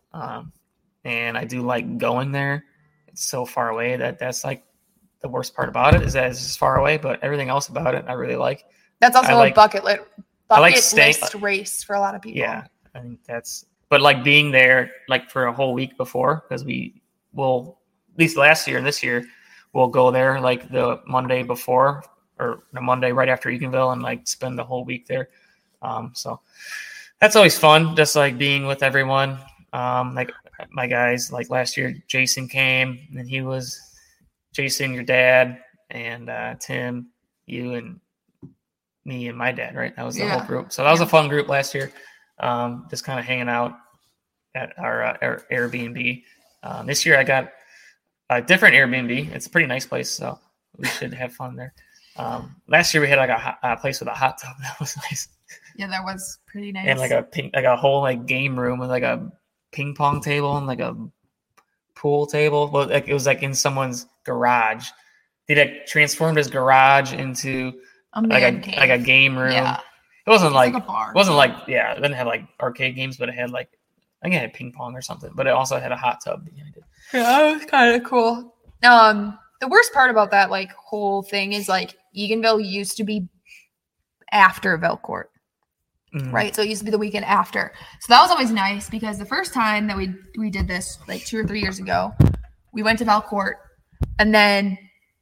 Speaker 2: And I do like going there. It's so far away that's like the worst part about it is that it's just far away, but everything else about it I really like.
Speaker 1: That's also a bucket list race for a lot of people.
Speaker 2: Yeah, I think but like being there like for a whole week before, because we will, at least last year and this year, we'll go there like the Monday before or the Monday right after Eganville and like spend the whole week there. So that's always fun, just like being with everyone. Like my guys, like last year, Jason came and he was Jason, your dad, and Tim, you, and me and my dad, right? That was the whole group. So that was a fun group last year. Just kind of hanging out at our Airbnb. This year I got a different Airbnb. It's a pretty nice place, so we should have fun there. Last year we had like a place with a hot tub. That was nice.
Speaker 1: Yeah, that was pretty nice.
Speaker 2: And like a whole like game room with like a ping pong table and like a pool table. Well, like it was like in someone's garage. They like transformed his garage into like a game room. Yeah. It wasn't like a bar. It wasn't like it didn't have like arcade games, but it had like I think it had ping pong or something. But it also had a hot tub behind it.
Speaker 1: Yeah, that was kind of cool. The worst part about that like whole thing is like Eganville used to be after Belcourt. Right, so it used to be the weekend after. So that was always nice because the first time that we did this like 2 or 3 years ago, we went to Belcourt, and then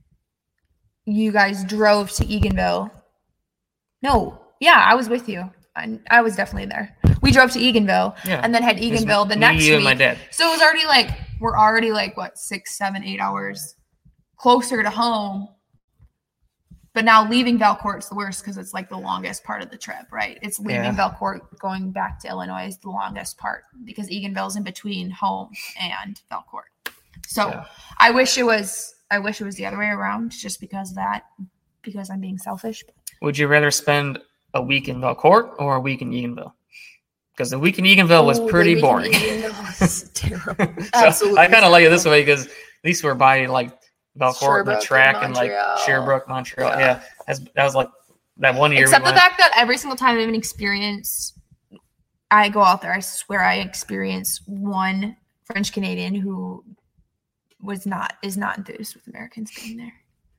Speaker 1: you guys drove to Eganville. No, yeah, I was with you. I was definitely there. We drove to Eganville, and then had Eganville the next week.
Speaker 2: And my dad.
Speaker 1: So it was already we're already what 6, 7, 8 hours closer to home. But now leaving Belcourt is the worst because it's like the longest part of the trip, right? It's leaving Belcourt, going back to Illinois is the longest part because Eganville's in between home and Belcourt. So I wish it was the other way around, just because of that, because I'm being selfish.
Speaker 2: Would you rather spend a week in Belcourt or a week in Eganville? Because the week in Eganville was pretty boring.
Speaker 1: Was terrible.
Speaker 2: So
Speaker 1: Absolutely.
Speaker 2: I kind of like it this way because at least we're by like Belcourt, the track, and like Sherbrooke, Montreal. Yeah. That was like that one year.
Speaker 1: Except the fact that every single time I have an experience, I go out there, I swear I experience one French Canadian who is not enthused with Americans being there.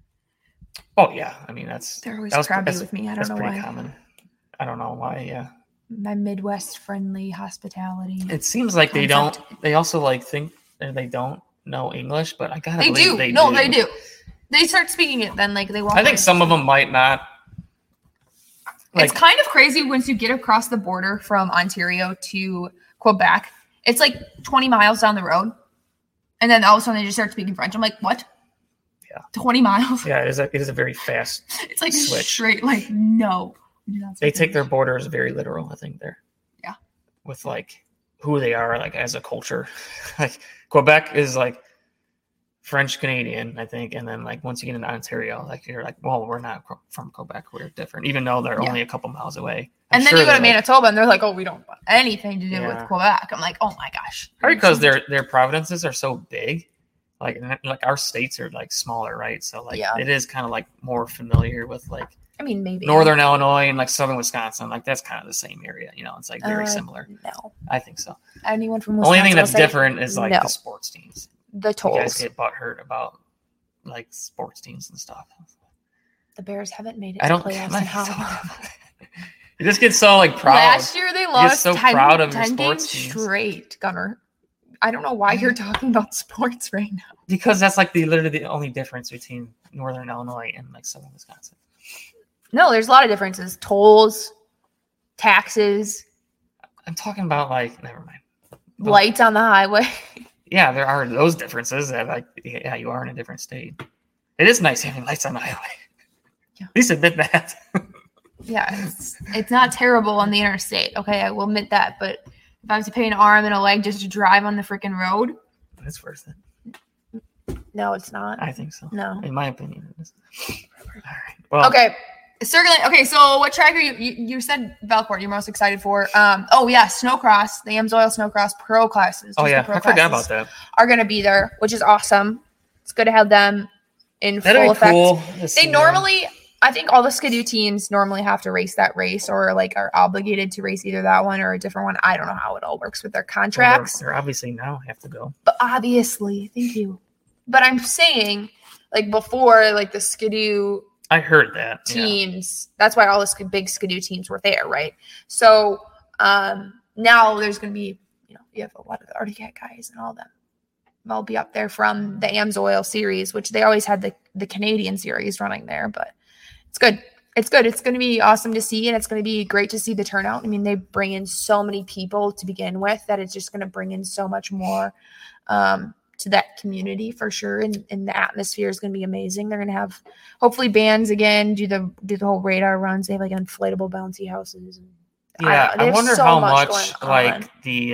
Speaker 2: Oh yeah, I mean they're
Speaker 1: always crabby with me. I don't know why. That's pretty
Speaker 2: common. I don't know why. Yeah.
Speaker 1: My Midwest friendly hospitality.
Speaker 2: It seems like they don't. They also like think they don't know English, but I gotta believe they do.
Speaker 1: No, they do. They start speaking it, then they walk.
Speaker 2: I think some of them might not.
Speaker 1: It's kind of crazy once you get across the border from Ontario to Quebec. It's like 20 miles down the road, and then all of a sudden they just start speaking French. I'm like, what?
Speaker 2: Yeah,
Speaker 1: 20 miles.
Speaker 2: Yeah, it is a very fast.
Speaker 1: It's like
Speaker 2: switch.
Speaker 1: Straight. Like no,
Speaker 2: they take their borders very literal. I think there.
Speaker 1: Yeah.
Speaker 2: With like who they are, like as a culture, like Quebec is like French Canadian, I think, and then like once you get into Ontario, like you're like, well, we're not from Quebec, we're different, even though they're only a couple miles away.
Speaker 1: And then you go to Manitoba, and they're like, oh, we don't want anything to do with Quebec. I'm like, oh my gosh,
Speaker 2: because their provinces are so big, like our states are like smaller, right? So like it is kind of like more familiar with like.
Speaker 1: I mean, maybe
Speaker 2: Northern Illinois and like Southern Wisconsin, like that's kind of the same area, it's like very similar.
Speaker 1: No,
Speaker 2: I think so.
Speaker 1: Anyone from
Speaker 2: Wisconsin, only thing that's different is like the sports teams.
Speaker 1: The tolls.
Speaker 2: You guys get butthurt about like sports teams and stuff.
Speaker 1: The Bears haven't made it. I don't.
Speaker 2: You just get so like proud.
Speaker 1: Last year they lost.
Speaker 2: So
Speaker 1: 10,
Speaker 2: proud of
Speaker 1: 10
Speaker 2: your sports
Speaker 1: games
Speaker 2: teams.
Speaker 1: Straight, Gunner. I don't know why you're talking about sports right now.
Speaker 2: Because that's like literally the only difference between Northern Illinois and like Southern Wisconsin.
Speaker 1: No, there's a lot of differences. Tolls, taxes.
Speaker 2: I'm talking about like, never mind.
Speaker 1: Lights on the highway.
Speaker 2: Yeah, there are those differences that like, yeah, you are in a different state. It is nice having lights on the highway. Yeah. At least admit that.
Speaker 1: Yeah, it's not terrible on the interstate. Okay, I will admit that. But if I have to pay an arm and a leg just to drive on the freaking road.
Speaker 2: It's worth it.
Speaker 1: No, it's not.
Speaker 2: I think so.
Speaker 1: No.
Speaker 2: In my opinion, it is. All right. Well,
Speaker 1: Okay. Circling. Okay, so what track are you said Valcourt you're most excited for? Oh yeah, Snowcross, the AMSOIL Snowcross Pro classes.
Speaker 2: Oh yeah, I forgot about that.
Speaker 1: Are going to be there, which is awesome. It's good to have them in
Speaker 2: That'd
Speaker 1: full
Speaker 2: be
Speaker 1: effect.
Speaker 2: cool.
Speaker 1: They normally, I think all the Skidoo teams normally have to race that race or like are obligated to race either that one or a different one. I don't know how it all works with their contracts.
Speaker 2: They're obviously now have to go.
Speaker 1: But obviously, thank you. But I'm saying like before, like the Skidoo
Speaker 2: I heard that
Speaker 1: teams. Yeah. That's why all the big Skidoo teams were there, right? So now there's going to be, you have a lot of the Arctic Cat guys and all them. They'll be up there from the AMSOIL series, which they always had the Canadian series running there. But it's good. It's good. It's going to be awesome to see, and it's going to be great to see the turnout. I mean, they bring in so many people to begin with that it's just going to bring in so much more to that community for sure, and the atmosphere is going to be amazing. They're going to have hopefully bands again, do the whole radar runs. They have like inflatable bouncy houses.
Speaker 2: I wonder
Speaker 1: so
Speaker 2: how much like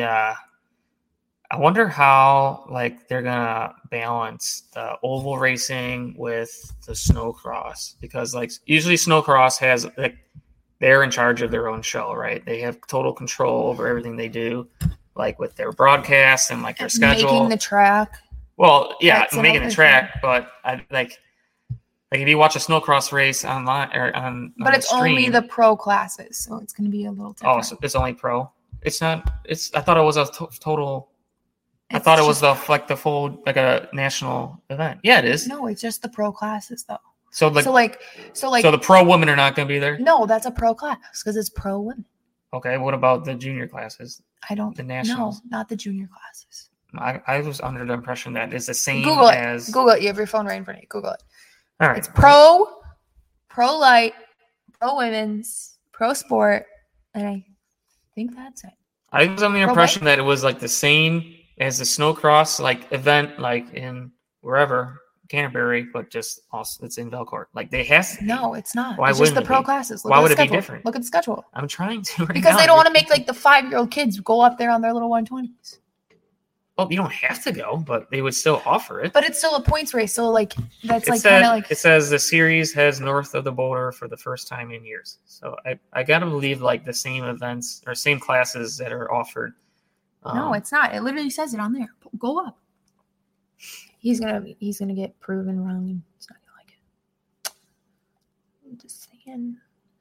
Speaker 2: I wonder how like they're gonna balance the oval racing with the snowcross, because like usually snowcross has like they're in charge of their own show, right? They have total control over everything they do, like with their broadcast and like their schedule.
Speaker 1: Making the track.
Speaker 2: Well, yeah, making the track, but I like if you watch a snowcross race online or on
Speaker 1: but it's
Speaker 2: stream,
Speaker 1: only the pro classes, so it's going to be a little different.
Speaker 2: Oh, so it's only pro. It's not. It's. I thought it was a total. I thought it was the full like a national event. Yeah, it is.
Speaker 1: No, it's just the pro classes though.
Speaker 2: So the pro women are not going to be there.
Speaker 1: No, that's a pro class because it's pro women.
Speaker 2: Okay, what about the junior classes?
Speaker 1: The nationals. No, not the junior classes.
Speaker 2: I was under the impression that it's the same
Speaker 1: Google
Speaker 2: as.
Speaker 1: Google it. You have your phone right in front of you. Google it.
Speaker 2: All right.
Speaker 1: It's pro light, pro women's, pro sport, and I think that's it.
Speaker 2: I was under the impression that it was like the same as the snowcross like event, like in wherever Canterbury, but just also it's in Valcourt. Like they have.
Speaker 1: No, it's not.
Speaker 2: Why
Speaker 1: it's just the pro classes.
Speaker 2: Why would it be different?
Speaker 1: Look at the schedule.
Speaker 2: I'm trying to.
Speaker 1: Because they don't want to make like the 5-year-old kids go up there on their little 120s.
Speaker 2: Well, you don't have to go, but they would still offer it.
Speaker 1: But it's still a points race, so like that's
Speaker 2: kind of like it says the series has north of the border for the first time in years. So I gotta believe like the same events or same classes that are offered.
Speaker 1: No, it's not. It literally says it on there. Go up. He's gonna get proven wrong, and he's not gonna like it. I'm just saying.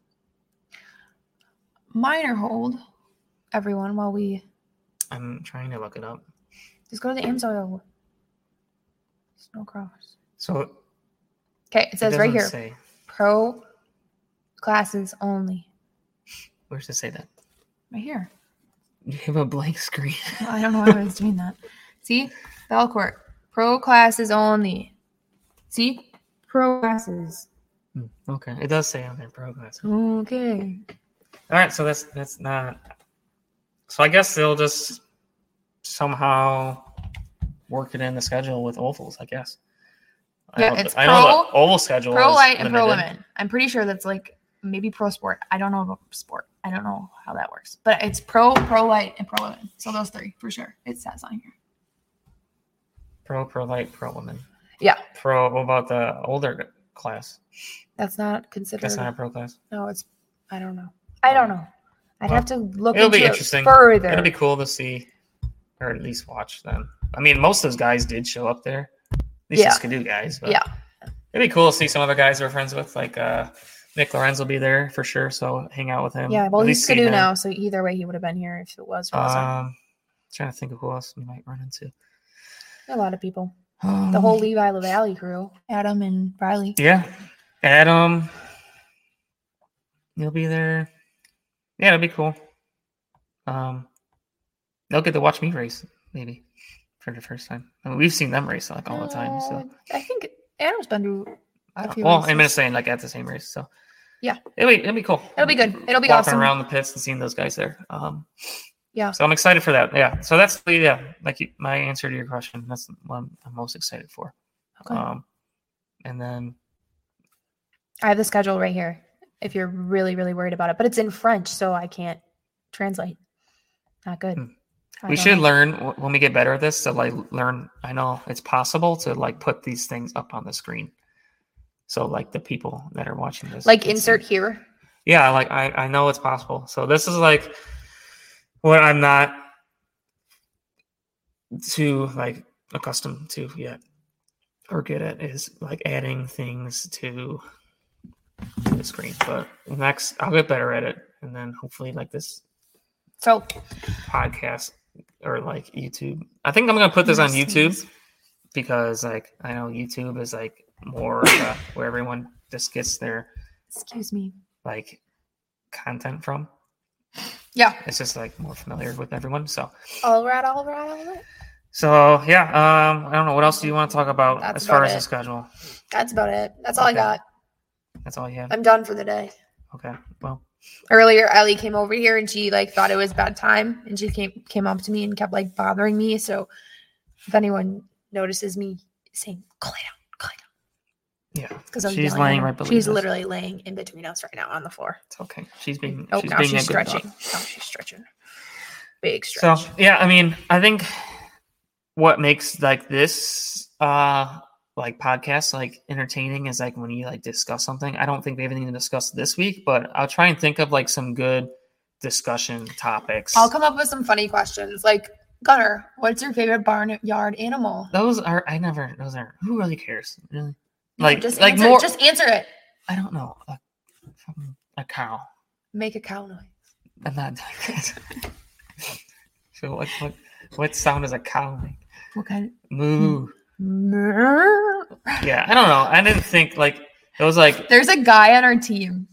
Speaker 1: Minor hold, everyone, while we.
Speaker 2: I'm trying to look it up.
Speaker 1: Just go to the AMSOIL Snowcross.
Speaker 2: So.
Speaker 1: Okay, it says right here. Pro classes only.
Speaker 2: Where does it say that?
Speaker 1: Right here.
Speaker 2: You have a blank screen.
Speaker 1: Well, I don't know why I was doing that. See? Valcourt. Pro classes only. See? Pro classes.
Speaker 2: Okay. It does say on there pro classes.
Speaker 1: Okay.
Speaker 2: All right, so that's not. So I guess they'll just somehow work it in the schedule with ovals, I guess.
Speaker 1: Yeah,
Speaker 2: I know the oval schedule.
Speaker 1: Pro light and pro women. I'm pretty sure that's like maybe pro sport. I don't know about sport. I don't know how that works. But it's pro light, and pro women. So those three for sure. It says on here.
Speaker 2: Pro light, pro women.
Speaker 1: Yeah.
Speaker 2: What about the older class?
Speaker 1: That's not considered.
Speaker 2: That's not a pro class?
Speaker 1: No, I don't know. I'd have to look
Speaker 2: into
Speaker 1: it
Speaker 2: interesting.
Speaker 1: Further.
Speaker 2: It'll be cool to see, or at least watch them. I mean, most of those guys did show up there. At least the Skidoo guys. But it'd be cool to see some other guys we're friends with, like Nick Lorenz will be there for sure. So hang out with him.
Speaker 1: Yeah, well, he's Skidoo now, so either way he would have been here if it was.
Speaker 2: Trying to think of who else we might run into.
Speaker 1: A lot of people. The whole Levi LaValle crew. Adam and Riley.
Speaker 2: Yeah. Adam. You'll be there. Yeah, it'll be cool. They'll get to watch me race, maybe, for the first time. I mean, we've seen them race like all the time. So
Speaker 1: I think Adam's been to a few
Speaker 2: races.
Speaker 1: I'm
Speaker 2: just saying like at the same race. So
Speaker 1: yeah.
Speaker 2: It'll be cool.
Speaker 1: It'll be good. It'll be
Speaker 2: walking
Speaker 1: awesome.
Speaker 2: Around the pits and seeing those guys there.
Speaker 1: Yeah.
Speaker 2: So I'm excited for that. Yeah. So that's my answer to your question. That's what I'm most excited for.
Speaker 1: Okay.
Speaker 2: And then
Speaker 1: I have the schedule right here if you're really, really worried about it. But it's in French, so I can't translate. Not good.
Speaker 2: We should learn when we get better at this to like learn. I know it's possible to like put these things up on the screen. So like the people that are watching this.
Speaker 1: Like insert here.
Speaker 2: Yeah, like I know it's possible. So this is like what I'm not too like accustomed to yet or good at is like adding things to the screen. But next I'll get better at it, and then hopefully like this podcast or like YouTube. I think I'm gonna put this on YouTube because like I know YouTube is like more where everyone just gets their like content from.
Speaker 1: Yeah,
Speaker 2: it's just like more familiar with everyone. So
Speaker 1: all right.
Speaker 2: So yeah, I don't know what else do you want to talk about as far as the schedule.
Speaker 1: That's about it. That's all I got.
Speaker 2: That's all you have.
Speaker 1: I'm done for the day.
Speaker 2: Okay. Well,
Speaker 1: earlier Ellie came over here and she like thought it was bad time, and she came up to me and kept like bothering me. So if anyone notices me saying "Clay down,"
Speaker 2: yeah,
Speaker 1: because
Speaker 2: she's laying right below.
Speaker 1: She's literally laying in between us right now on the floor.
Speaker 2: It's okay. She's being.
Speaker 1: Oh, now she's stretching. Now she's stretching. Big stretch.
Speaker 2: So yeah, I mean, I think what makes like this like podcast like entertaining is like when you like discuss something. I don't think we have anything to discuss this week, but I'll try and think of like some good discussion topics.
Speaker 1: I'll come up with some funny questions like, Gunnar, what's your favorite barnyard animal?
Speaker 2: Those are who really cares? Really? Like
Speaker 1: just
Speaker 2: like
Speaker 1: answer,
Speaker 2: more
Speaker 1: just answer it.
Speaker 2: I don't know. A cow.
Speaker 1: Make a cow noise.
Speaker 2: I'm not doing that. So what sound does a cow make?
Speaker 1: What kind?
Speaker 2: Moo. Yeah, I don't know. I didn't think like it was like
Speaker 1: there's a guy on our team.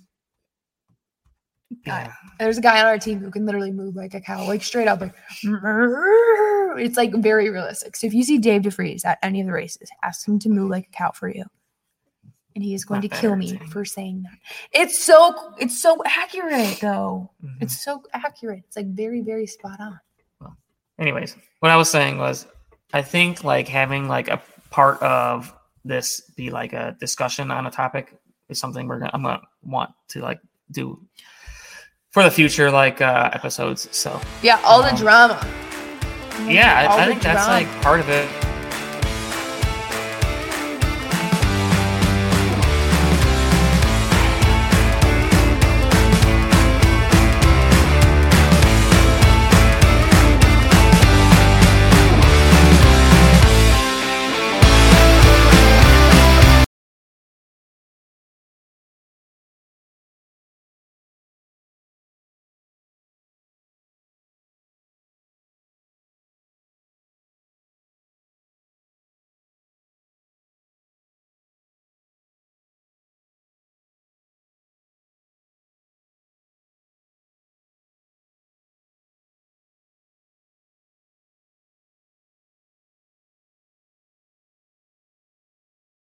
Speaker 2: Yeah.
Speaker 1: There's a guy on our team who can literally move like a cow, like straight up, like it's like very realistic. So if you see Dave DeFries at any of the races, ask him to move like a cow for you, and he is going to kill me for saying that. It's so accurate though. Mm-hmm. It's so accurate. It's like very, very spot on.
Speaker 2: Well, anyways, what I was saying was, I think like having like a part of this be like a discussion on a topic is something I'm gonna want to like do for the future, like episodes. So
Speaker 1: yeah, all the drama.
Speaker 2: Yeah, I think that's like part of it.